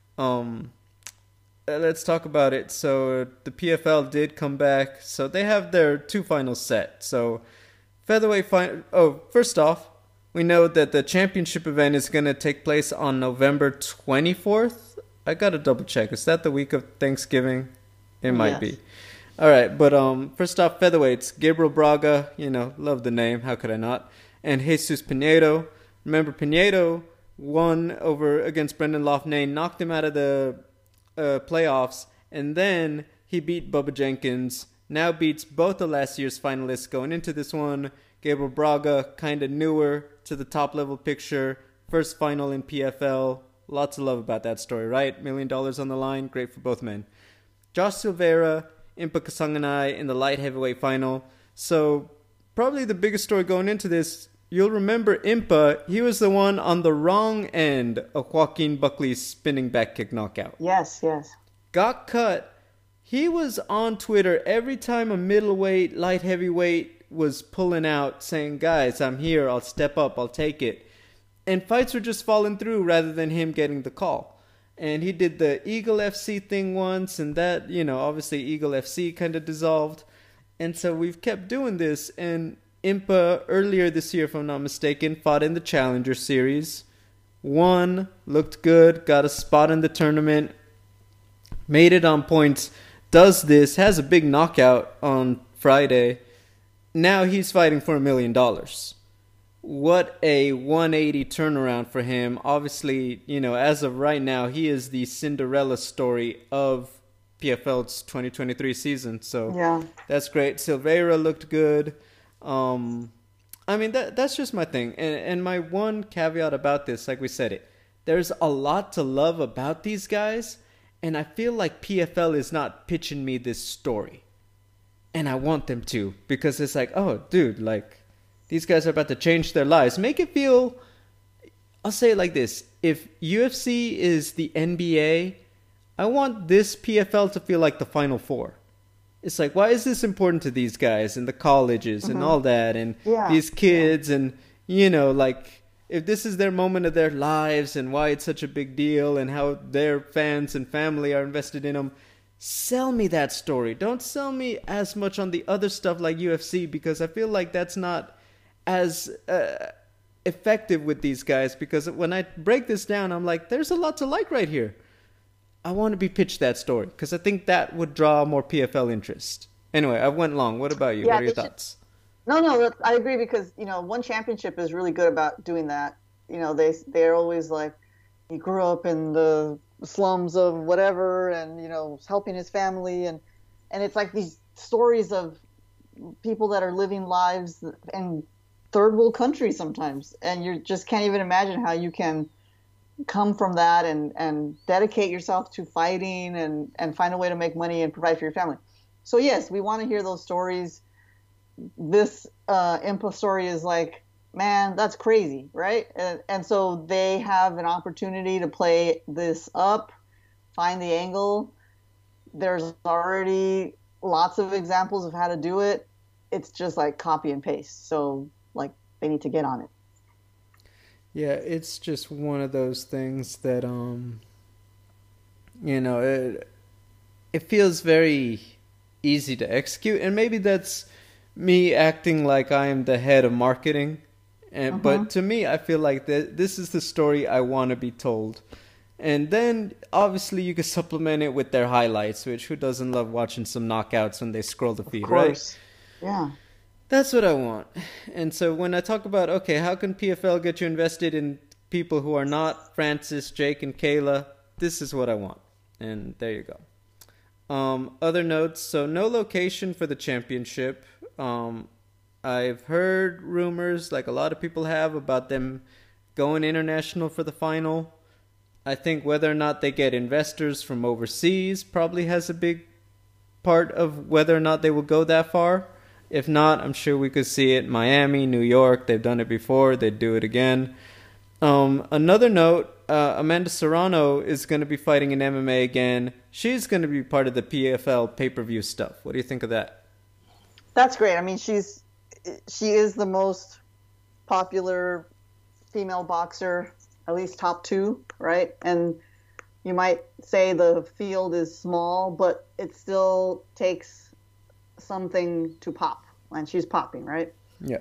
Let's talk about it. So the PFL did come back. So they have their 2 finals set. So featherweight final. Oh, first off, we know that the championship event is going to take place on November 24th. I got to double check. Is that the week of Thanksgiving? It might be. All right. But first off, featherweights. Gabriel Braga, love the name. How could I not? And Jesus Pinedo. Remember, Pinedo won over against Brendan Loughnane, knocked him out of the playoffs, and then he beat Bubba Jenkins. Now beats both of last year's finalists going into this one. Gabriel Braga, kind of newer to the top level picture. First final in PFL. Lots of love about that story, right? $1 million on the line. Great for both men. Josh Silveira, Impa Kasanganay in the light heavyweight final. So probably the biggest story going into this, you'll remember Impa, he was the one on the wrong end of Joaquin Buckley's spinning back kick knockout. Yes. Got cut. He was on Twitter every time a middleweight, light heavyweight was pulling out saying, guys, I'm here, I'll step up, I'll take it. And fights were just falling through rather than him getting the call. And he did the Eagle FC thing once, and that, obviously Eagle FC kind of dissolved. And so we've kept doing this, and Impa, earlier this year, if I'm not mistaken, fought in the Challenger Series. Won, looked good, got a spot in the tournament, made it on points, does this, has a big knockout on Friday. Now he's fighting for $1 million. What a 180 turnaround for him. Obviously, as of right now, he is the Cinderella story of PFL's 2023 season. So yeah, that's great. Silveira looked good. That's just my thing. And my one caveat about this, like we said it, there's a lot to love about these guys, and I feel like PFL is not pitching me this story. And I want them to, because it's like, oh, dude, these guys are about to change their lives. Make it feel, I'll say it like this, if UFC is the NBA, I want this PFL to feel like the Final Four. It's like, why is this important to these guys and the colleges and all that and these kids and, if this is their moment of their lives and why it's such a big deal and how their fans and family are invested in them, sell me that story. Don't sell me as much on the other stuff like UFC, because I feel like that's not as effective with these guys, because when I break this down, I'm like, there's a lot to like right here. I want to be pitched that story because I think that would draw more PFL interest. Anyway, I went long. What about you? What are your thoughts? No, I agree, because one championship is really good about doing that. They're always like, he grew up in the slums of whatever, and helping his family, and it's like these stories of people that are living lives in third world countries sometimes, and you just can't even imagine how you can come from that and dedicate yourself to fighting and find a way to make money and provide for your family. So yes, we want to hear those stories. This Impa story is like, man, that's crazy, right? And so they have an opportunity to play this up, find the angle. There's already lots of examples of how to do it. It's just like copy and paste. So like they need to get on it. Yeah, it's just one of those things that you know, it feels very easy to execute, and maybe that's me acting like I am the head of marketing. And but to me, I feel like this is the story I want to be told. And then obviously you can supplement it with their highlights, which who doesn't love watching some knockouts when they scroll the feed, right? Yeah. That's what I want. And so when I talk about, okay, how can PFL get you invested in people who are not Francis, Jake, and Kayla, this is what I want. And there you go. Other notes, so no location for the championship. I've heard rumors, like a lot of people have, about them going international for the final. I think whether or not they get investors from overseas probably has a big part of whether or not they will go that far. If not, I'm sure we could see it Miami, New York. They've done it before. They'd do it again. Another note, Amanda Serrano is going to be fighting in MMA again. She's going to be part of the PFL pay-per-view stuff. What do you think of that? That's great. I mean, she is the most popular female boxer, at least top two, right? And you might say the field is small, but it still takes something to pop, and she's popping, right? Yeah.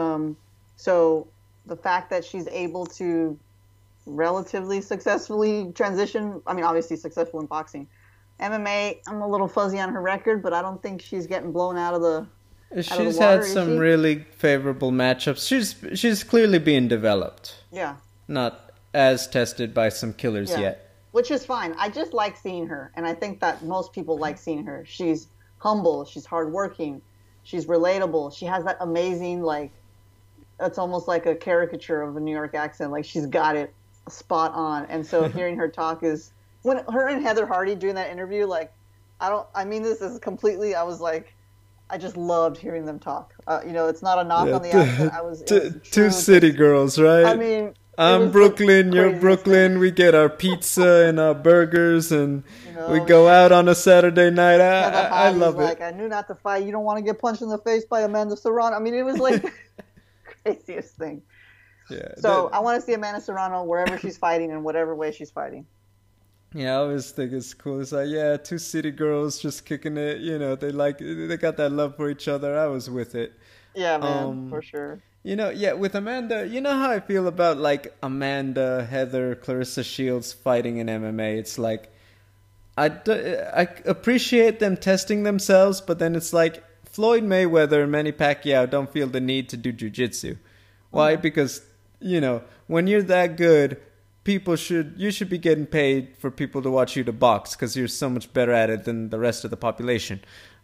So the fact that she's able to relatively successfully transition, I mean, obviously successful in boxing. MMA, I'm a little fuzzy on her record, but I don't think she's getting blown out of the She's had some really favorable matchups. She's clearly being developed. Yeah. Not as tested by some killers yet. Which is fine. I just like seeing her, and I think that most people like seeing her. She's humble, she's hardworking, she's relatable. She has that amazing, like, it's almost like a caricature of a New York accent. Like, she's got it spot on. And so hearing her talk is, when her and Heather Hardy doing that interview, like, I mean this is completely, I was like, I just loved hearing them talk. You know, it's not a knock on the accent. Two city girls, right? I mean, I'm Brooklyn, you're Brooklyn. We get our pizza and our burgers, and we go out on a Saturday night. I love it. Like, I knew not to fight. You don't want to get punched in the face by Amanda Serrano. I mean, it was like the craziest thing. Yeah. So I want to see Amanda Serrano wherever she's fighting in whatever way she's fighting. Yeah, I always think it's cool. It's like, yeah, two city girls just kicking it. You know, they got that love for each other. I was with it. Yeah, man, for sure. You know, yeah, with Amanda, you know how I feel about, like, Amanda, Heather, Clarissa Shields fighting in MMA. It's like, I appreciate them testing themselves, but then it's like, Floyd Mayweather and Manny Pacquiao don't feel the need to do jiu-jitsu. Why? Because, you know, when you're that good, you should be getting paid for people to watch you to box because you're so much better at it than the rest of the population.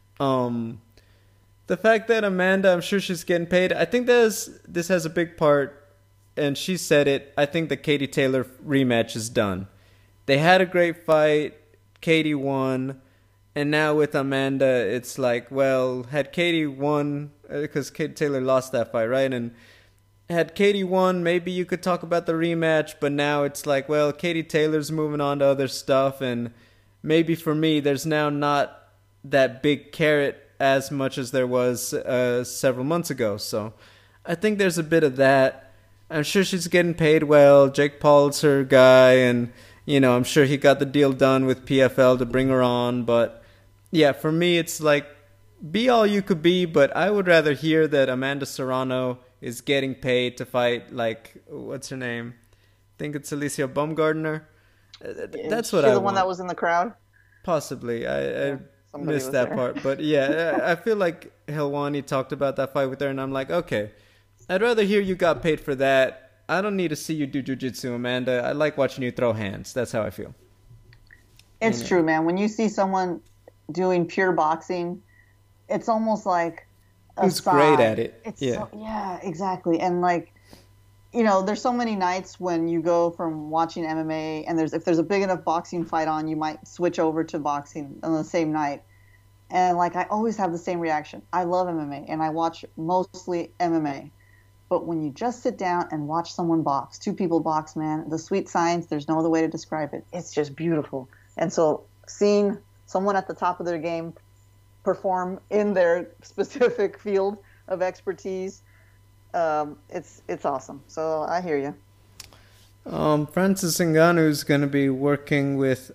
The fact that Amanda, I'm sure she's getting paid, I think this has a big part, and she said it, I think the Katie Taylor rematch is done. They had a great fight, Katie won, and now with Amanda, it's like, well, had Katie won, because Katie Taylor lost that fight, right? And had Katie won, maybe you could talk about the rematch, but now it's like, well, Katie Taylor's moving on to other stuff, and maybe for me, there's now not that big carrot as much as there was several months ago. So I think there's a bit of that. I'm sure she's getting paid well. Jake Paul's her guy, and, you know, I'm sure he got the deal done with PFL to bring her on. But, yeah, for me, it's like, be all you could be, but I would rather hear that Amanda Serrano is getting paid to fight, like, what's her name? I think it's Alicia Baumgardner. That's what I want. The one that was in the crowd? Possibly. I missed that part. But, yeah, I feel like Helwani talked about that fight with her, and I'm like, okay, I'd rather hear you got paid for that. I don't need to see you do jiu-jitsu, Amanda. I like watching you throw hands. That's how I feel. It's true, man. When you see someone doing pure boxing, it's almost like who's great at it. It's yeah, exactly. And like there's so many nights when you go from watching MMA and if there's a big enough boxing fight on, you might switch over to boxing on the same night. And like I always have the same reaction. I love MMA and I watch mostly MMA. But when you just sit down and watch someone box, two people box, man, the sweet science, there's no other way to describe it. It's just beautiful. And so seeing someone at the top of their game perform in their specific field of expertise, it's awesome. So I hear you. Francis Ngannou is going to be working with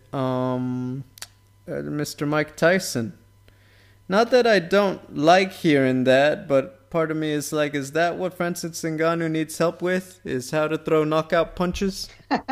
Mr. Mike Tyson. Not that I don't like hearing that, but part of me is like, is that what Francis Ngannou needs help with? Is how to throw knockout punches?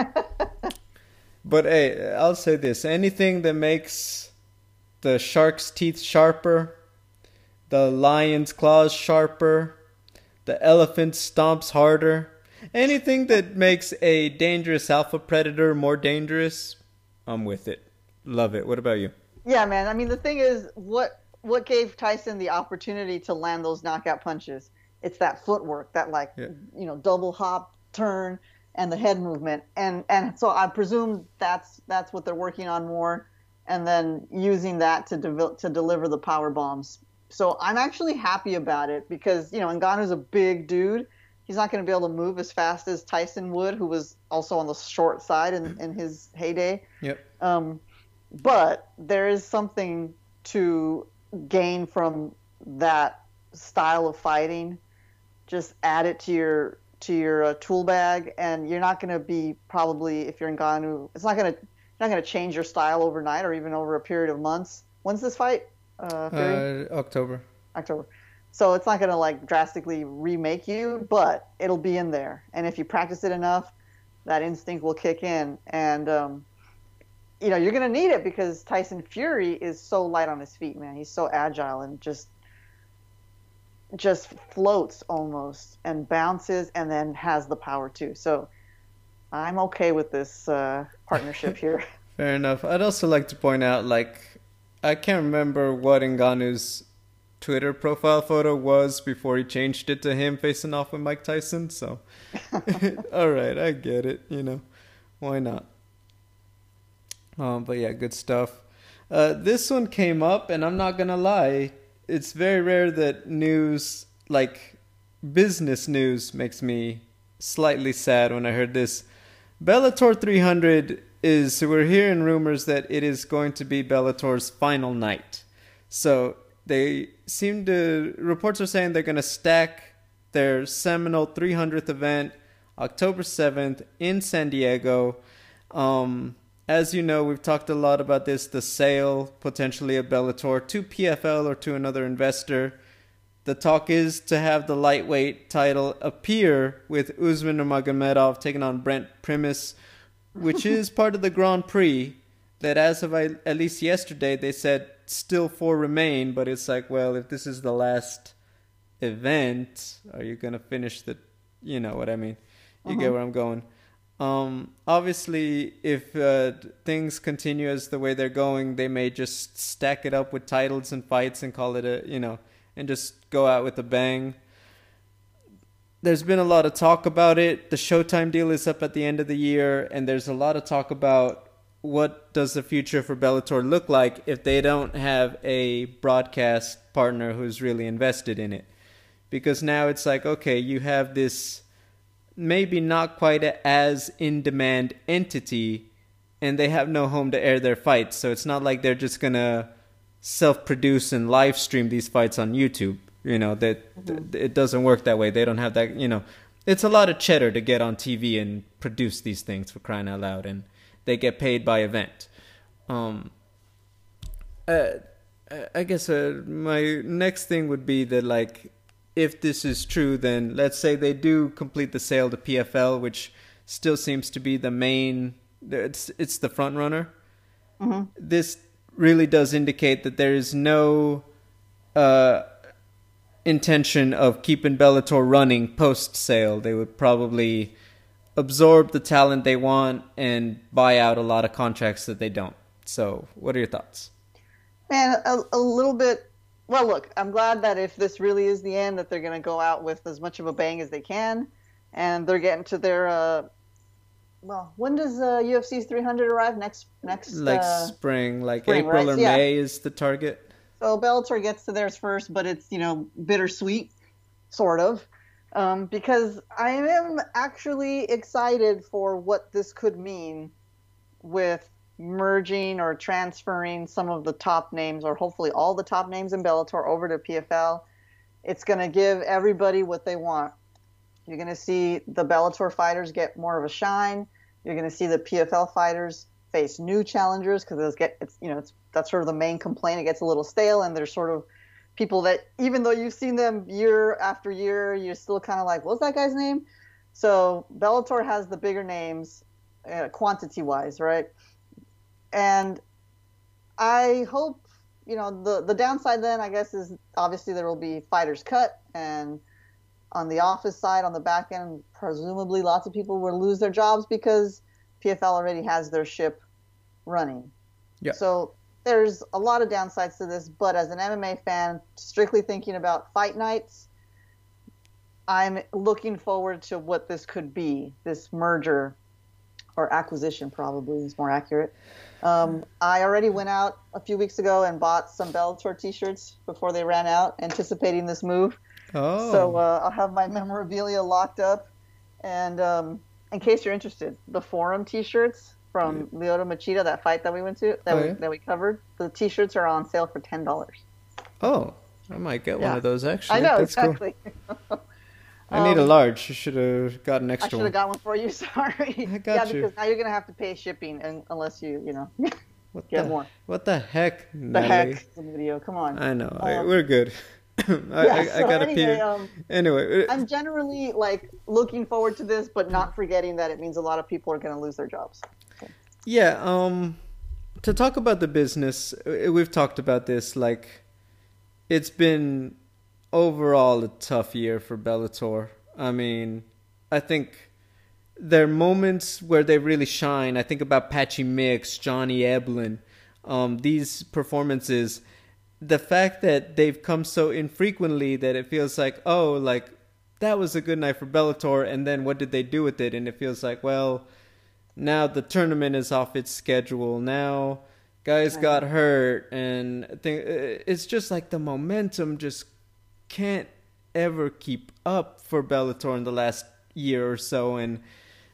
But hey, I'll say this. Anything that makes the shark's teeth sharper, the lion's claws sharper, the elephant stomps harder, anything that makes a dangerous alpha predator more dangerous, I'm with it. Love it. What about you? Yeah, man. I mean, the thing is, what gave Tyson the opportunity to land those knockout punches? It's that footwork, that double hop, turn, and the head movement. And so I presume that's what they're working on more, and then using that to deliver the power bombs. So I'm actually happy about it because, Ngannou's a big dude. He's not going to be able to move as fast as Tyson would, who was also on the short side in his heyday. Yep. But there is something to gain from that style of fighting. Just add it to your tool bag, and you're not going to be probably, if you're Ngannou, it's not going to change your style overnight or even over a period of months. When's this fight? October. So it's not going to like drastically remake you, but it'll be in there. And if you practice it enough, that instinct will kick in. And, you're going to need it because Tyson Fury is so light on his feet, man. He's so agile and just floats almost and bounces and then has the power too. So I'm okay with this partnership here. Fair enough. I'd also like to point out, I can't remember what Ngannou's Twitter profile photo was before he changed it to him facing off with Mike Tyson. So, all right, I get it. Why not? But yeah, good stuff. This one came up, and I'm not gonna lie, it's very rare that news, like business news, makes me slightly sad when I heard this. Bellator 300 we're hearing rumors that it is going to be Bellator's final night. So reports are saying they're going to stack their seminal 300th event October 7th in San Diego. As you know, we've talked a lot about this, the sale potentially of Bellator to PFL or to another investor. The talk is to have the lightweight title appear with Usman Nurmagomedov taking on Brent Primus, which is part of the Grand Prix that as of at least yesterday they said still 4 remain, but it's like, well, if this is the last event, are you going to finish you know what I mean? You get where I'm going. Obviously, if things continue as the way they're going, they may just stack it up with titles and fights and call it and just go out with a bang. There's been a lot of talk about it. The Showtime deal is up at the end of the year, and there's a lot of talk about what does the future for Bellator look like if they don't have a broadcast partner who's really invested in it. Because now it's like, okay, you have this maybe not quite as in-demand entity, and they have no home to air their fights. So it's not like they're just going to self-produce and live stream these fights on YouTube. It doesn't work that way. They don't have that, It's a lot of cheddar to get on TV and produce these things, for crying out loud, and they get paid by event. I guess my next thing would be that, if this is true, then let's say they do complete the sale to PFL, which still seems to be the main, it's the front runner. Mm-hmm. This really does indicate that there is no intention of keeping Bellator running post-sale. They would probably absorb the talent they want and buy out a lot of contracts that they don't. So what are your thoughts? Man, a little bit. Well, look, I'm glad that if this really is the end, that they're going to go out with as much of a bang as they can. and they're getting to their well, when does UFC's 300 arrive? Next Like spring, like spring, right? April or So, yeah. May is the target. So Bellator gets to theirs first, but it's bittersweet, sort of, because I am actually excited for what this could mean with merging or transferring some of the top names, or hopefully all the top names in Bellator, over to PFL. It's going to give everybody what they want. You're going to see the Bellator fighters get more of a shine. You're going to see the PFL fighters face new challengers, because that's sort of the main complaint. It gets a little stale, and there's sort of people that, even though you've seen them year after year, you're still kind of like, what's that guy's name? So Bellator has the bigger names, quantity-wise, right? And I hope, the downside then, I guess, is obviously there will be fighters cut, and on the office side, on the back end, presumably lots of people will lose their jobs because PFL already has their ship running. Yeah. So there's a lot of downsides to this, but as an MMA fan, strictly thinking about fight nights, I'm looking forward to what this could be, this merger, or acquisition probably is more accurate. I already went out a few weeks ago and bought some Bellator t-shirts before they ran out, anticipating this move. Oh. So I'll have my memorabilia locked up. And in case you're interested, the Forum t-shirts from Lyoto Machida, that fight that we went to, that we covered, the t-shirts are on sale for $10. Oh, I might get one of those, actually. I know, That's exactly. Cool. I need a large. You should have got an extra I should have got one for you, sorry. I got you. Because now you're going to have to pay shipping unless you What get the, more. What the heck, The heck, the video, come on. I know, we're good. I gotta anyway, pee. Anyway, I'm generally looking forward to this, but not forgetting that it means a lot of people are going to lose their jobs. Okay. Yeah. To talk about the business, we've talked about this. It's been overall a tough year for Bellator. I mean, I think there are moments where they really shine. I think about Patchy Mix, Johnny Eblin, these performances. The fact that they've come so infrequently that it feels like, that was a good night for Bellator, and then what did they do with it? And it feels like, well, now the tournament is off its schedule. Now guys got hurt, and it's just like the momentum just can't ever keep up for Bellator in the last year or so. And,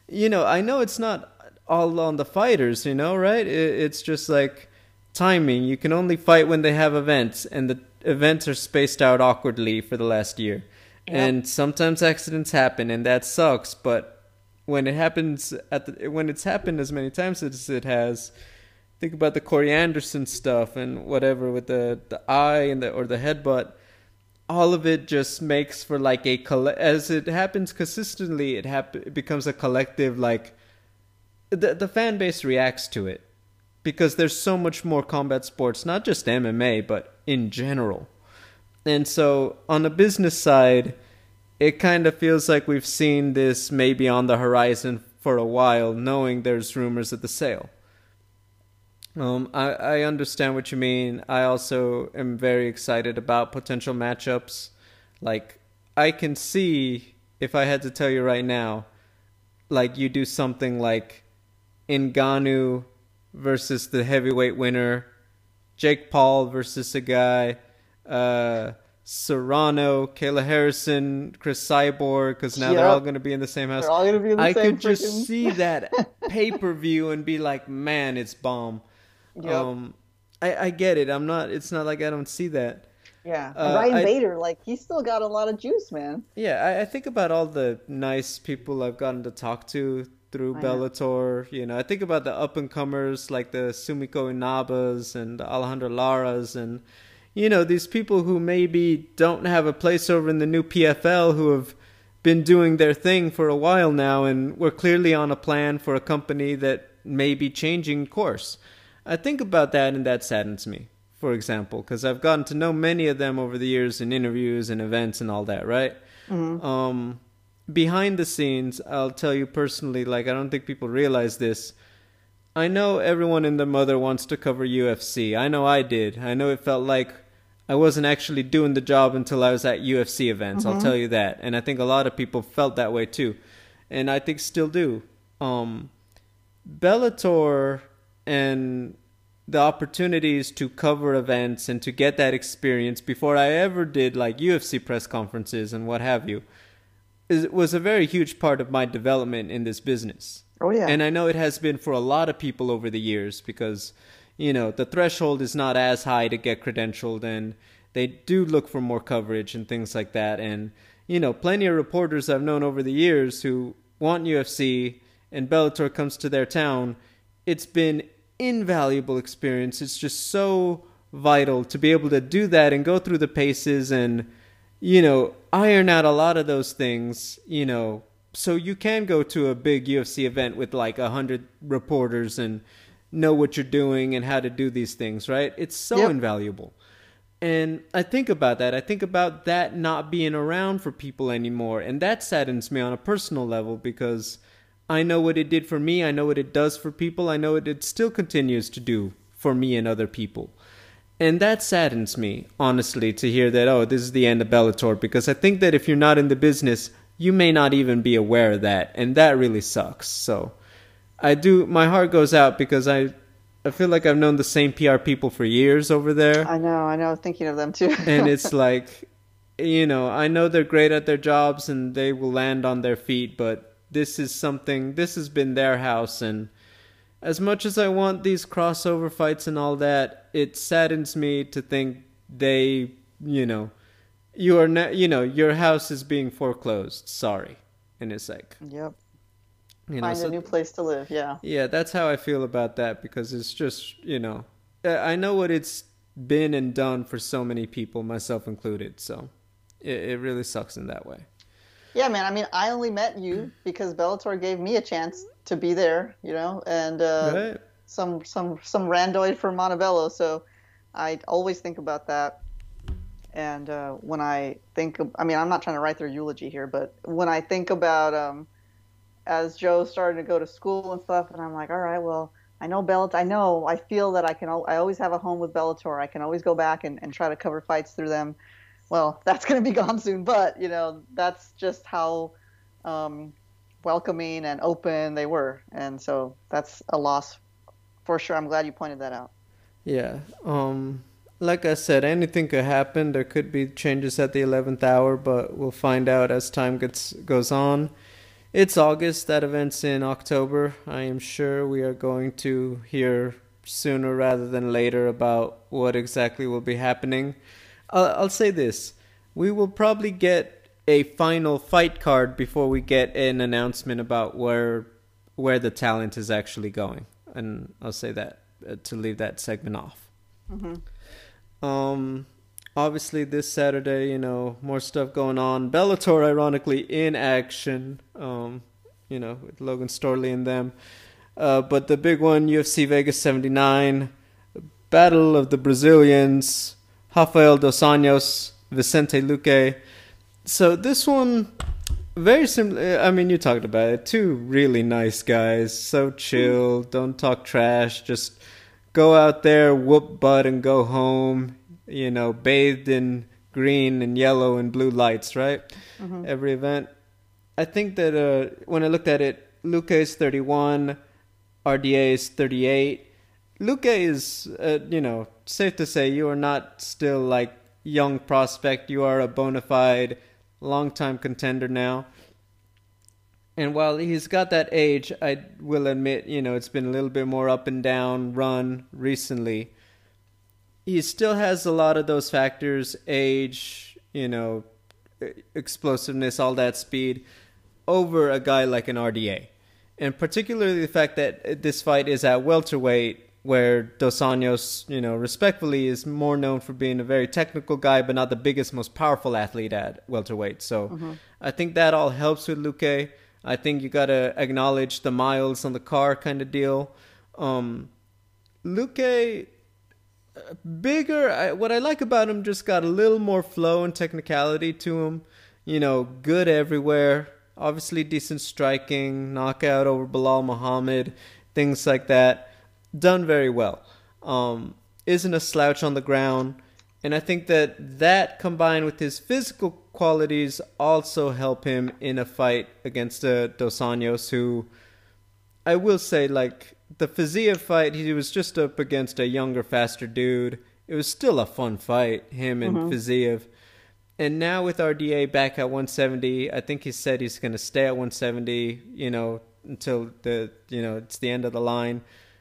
I know it's not all on the fighters, right? It's just like timing. You can only fight when they have events, and the events are spaced out awkwardly for the last year. Yep. And sometimes accidents happen, and that sucks. But when it happens when it's happened as many times as it has, think about the Corey Anderson stuff and whatever with the eye and or the headbutt. All of it just makes for as it happens consistently, it becomes a collective, the fan base reacts to it. Because there's so much more combat sports, not just MMA, but in general. And so on the business side, it kind of feels like we've seen this maybe on the horizon for a while, knowing there's rumors of the sale. I understand what you mean. I also am very excited about potential matchups. I can see, if I had to tell you right now, you do something like Ngannou versus the heavyweight winner, Jake Paul versus a guy, Serrano, Kayla Harrison, Chris Cyborg, because now they're all going to be in the same house. They're all going to be in the I same could just see that pay-per-view and be like, man, it's bomb. Yep. I get it. It's not like I don't see that. Yeah. Ryan Bader, he's still got a lot of juice, man. Yeah, I think about all the nice people I've gotten to talk to through Bellator. I think about the up-and-comers like the Sumiko Inabas and the Alejandro Laras, and these people who maybe don't have a place over in the new PFL, who have been doing their thing for a while now, and we're clearly on a plan for a company that may be changing course. I think about that, and that saddens me, for example, because I've gotten to know many of them over the years in interviews and events and all that, right? Mm-hmm. Behind the scenes, I'll tell you personally, I don't think people realize this. I know everyone and their mother wants to cover UFC. I know I did. I know it felt like I wasn't actually doing the job until I was at UFC events. I'll tell you that. And I think a lot of people felt that way too. And I think still do. Bellator and the opportunities to cover events and to get that experience before I ever did like UFC press conferences and what have you, was a very huge part of my development in this business. Oh, yeah. And I know it has been for a lot of people over the years because, you know, the threshold is not as high to get credentialed, and they do look for more coverage and things like that. And, you know, plenty of reporters I've known over the years who want UFC and Bellator comes to their town. It's been invaluable experience. It's just so vital to be able to do that and go through the paces and, you know, iron out a lot of those things, you know, so you can go to a big UFC event with like 100 reporters and know what you're doing and how to do these things, right? It's so invaluable. And I think about that. I think about that not being around for people anymore. And that saddens me on a personal level because I know what it did for me. I know what it does for people. I know what it still continues to do for me and other people. And that saddens me, honestly, to hear that, oh, this is the end of Bellator, because I think that if you're not in the business, you may not even be aware of that, and that really sucks. So my heart goes out because I feel like I've known the same PR people for years over there. I know, thinking of them too. And it's like, you know, I know they're great at their jobs and they will land on their feet, but this has been their house, and as much as I want these crossover fights and all that, it saddens me to think they, you know, your house is being foreclosed. Sorry. And it's like, yep. You Find a new place to live. Yeah. Yeah, that's how I feel about that, because it's just, you know, I know what it's been and done for so many people, myself included. So it really sucks in that way. Yeah, man. I mean, I only met you because Bellator gave me a chance to be there, you know, and Right. some randoid from Montebello. So I always think about that. And when I think, I mean, I'm not trying to write their eulogy here, but when I think about as Joe started to go to school and stuff, and I'm like, all right, well, I know Bellator. I feel that I always have a home with Bellator. I can always go back and try to cover fights through them. Well, that's going to be gone soon, but, you know, that's just how welcoming and open they were. And so that's a loss for sure. I'm glad you pointed that out. Yeah. Like I said, anything could happen. There could be changes at the 11th hour, but we'll find out as time goes on. It's August. That event's in October. I am sure we are going to hear sooner rather than later about what exactly will be happening. I'll say this. We will probably get a final fight card before we get an announcement about where the talent is actually going. And I'll say that to leave that segment off. Mm-hmm. Obviously this Saturday, you know, more stuff going on. Bellator, ironically, in action, you know, with Logan Storley and them. But the big one, UFC Vegas 79, Battle of the Brazilians, Rafael dos Anjos, Vicente Luque. So this one, very similar. I mean, you talked about it. Two really nice guys. So chill. Don't talk trash. Just go out there, whoop butt, and go home. You know, bathed in green and yellow and blue lights, right? Mm-hmm. Every event. I think that when I looked at it, Luque is 31, RDA is 38. Luque is, you know, safe to say you are not still like young prospect. You are a bona fide long-time contender now. And while he's got that age, I will admit, you know, it's been a little bit more up and down run recently. He still has a lot of those factors, age, you know, explosiveness, all that speed, over a guy like an RDA. And particularly the fact that this fight is at welterweight, where Dos Anjos, you know, respectfully is more known for being a very technical guy, but not the biggest, most powerful athlete at welterweight. So I think that all helps with Luque. I think you got to acknowledge the miles on the car kind of deal. Luque, bigger, what I like about him, just got a little more flow and technicality to him. You know, good everywhere. Obviously decent striking, knockout over Bilal Muhammad, things like that. Done very well. Isn't a slouch on the ground. And I think that that combined with his physical qualities also help him in a fight against Dos Anjos, who I will say, like, the Fiziev fight, he was just up against a younger, faster dude. It was still a fun fight, him and Fiziev. And now with RDA back at 170, I think he said he's going to stay at 170, until it's the end of the line.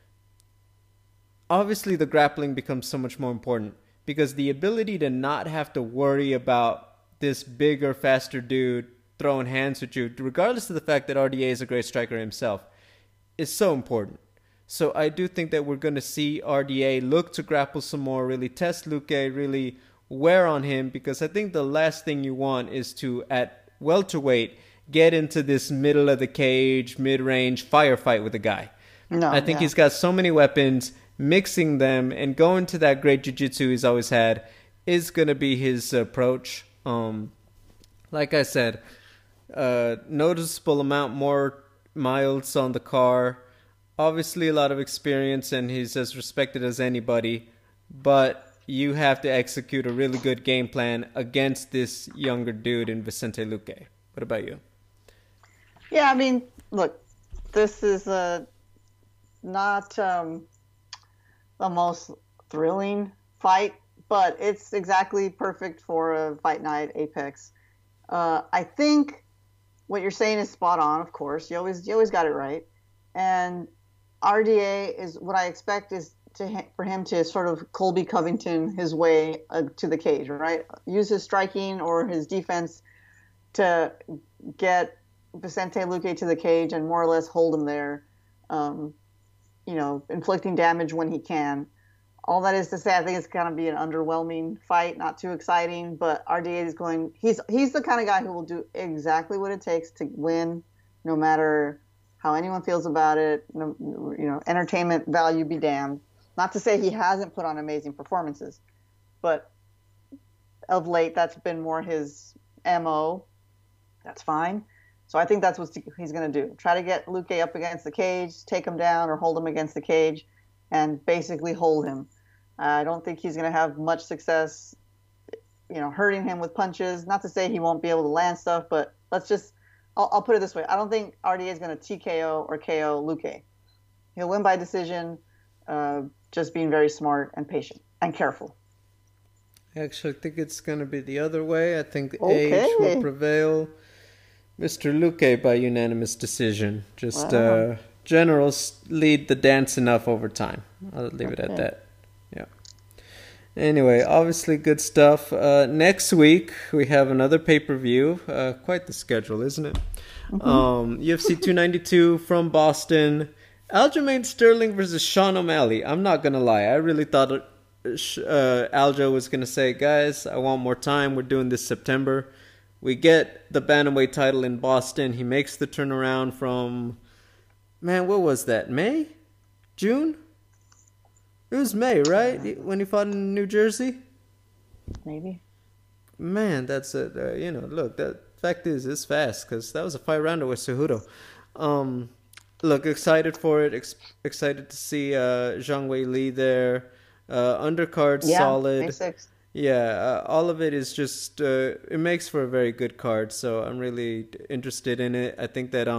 Obviously, the grappling becomes so much more important because the ability to not have to worry about this bigger, faster dude throwing hands at you, regardless of the fact that RDA is a great striker himself, is so important. So I do think that we're going to see RDA look to grapple some more, really test Luque, really wear on him, because I think the last thing you want is to, at welterweight, get into this middle of the cage, mid-range firefight with a guy. No, I think he's got so many weapons, mixing them and going to that great jiu-jitsu he's always had is going to be his approach. Like I said, noticeable amount more miles on the car. Obviously a lot of experience and he's as respected as anybody. But you have to execute a really good game plan against this younger dude in Vicente Luque. What about you? Yeah, I mean, look, this is not the most thrilling fight, but it's exactly perfect for a fight night Apex. I think what you're saying is spot on. Of course, you always got it right. And RDA is what I expect is for him to sort of Colby Covington his way to the cage, right? Use his striking or his defense to get Vicente Luque to the cage and more or less hold him there, inflicting damage when he can. All that is to say, I think it's going to be an underwhelming fight, not too exciting, but RDA is he's the kind of guy who will do exactly what it takes to win, no matter how anyone feels about it. Entertainment value be damned. Not to say he hasn't put on amazing performances, but of late that's been more his MO. That's fine. So I think that's what he's going to do. Try to get Luque up against the cage, take him down or hold him against the cage, and basically hold him. I don't think he's going to have much success, hurting him with punches. Not to say he won't be able to land stuff, but I'll put it this way. I don't think RDA is going to TKO or KO Luque. He'll win by decision, just being very smart and patient and careful. Actually, I think it's going to be the other way. I think the age will prevail. Mr. Luque by unanimous decision. Just generals lead the dance enough over time. I'll leave it at that. Yeah. Anyway, obviously good stuff. Next week we have another pay-per-view. Quite the schedule, isn't it? UFC 292 from Boston. Aljamain Sterling versus Sean O'Malley. I'm not gonna lie. I really thought Aljo was gonna say, guys, I want more time. We're doing this September. We get the bantamweight title in Boston. He makes the turnaround from, what was that? May? June? It was May, right? When he fought in New Jersey? Maybe. Man, that's it. Look, the fact is, it's fast because that was a 5-rounder with Cejudo. Look, excited for it. Excited to see Zhang Weili there. Undercard solid. May 6th. Yeah, all of it is just, it makes for a very good card, so I'm really interested in it. I think that,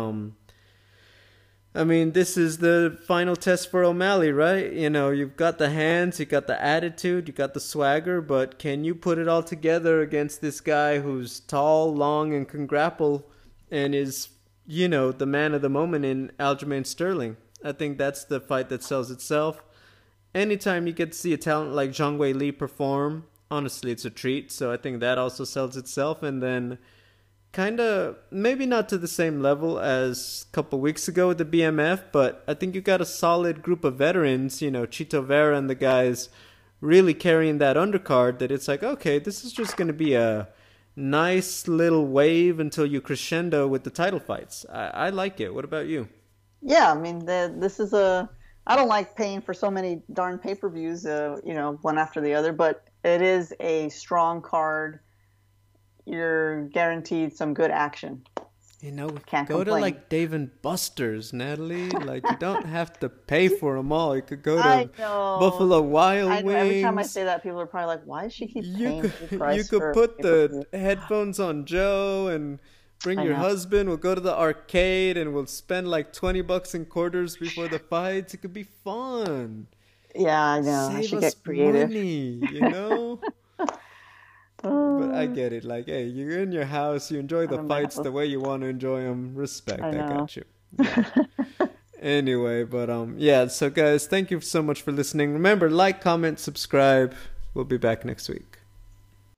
this is the final test for O'Malley, right? You've got the hands, you got the attitude, you got the swagger, but can you put it all together against this guy who's tall, long, and can grapple, and is, the man of the moment in Aljamain Sterling? I think that's the fight that sells itself. Anytime you get to see a talent like Zhang Weili perform, honestly, it's a treat. So I think that also sells itself. And then kind of, maybe not to the same level as a couple weeks ago with the BMF, but I think you got a solid group of veterans, Chito Vera and the guys really carrying that undercard, that it's like, okay, this is just going to be a nice little wave until you crescendo with the title fights. I like it. What about you? Yeah, this is I don't like paying for so many darn pay-per-views, one after the other, but it is a strong card. You're guaranteed some good action. You know, we could Can't go to complain. like Dave and Buster's, Natalie. Like, you don't have to pay for them all. You could go I to know. Buffalo Wild I know. Every time I Wings. say that, people are probably like, "Why does she keep You paying full could you price could for put the pay-per-view?" headphones on Joe and bring I your know. husband. We'll go to the arcade and we'll spend like 20 bucks in quarters before the fights. It could be fun. Yeah, I know. I Save should us get creative. money, you know? But I get it. Like, hey, you're in your house, you enjoy the I'm in my fights the house. way you want to enjoy them. Respect, I I know. got you. Yeah. Anyway, but yeah. So guys, thank you so much for listening. Remember, like, comment, subscribe. We'll be back next week.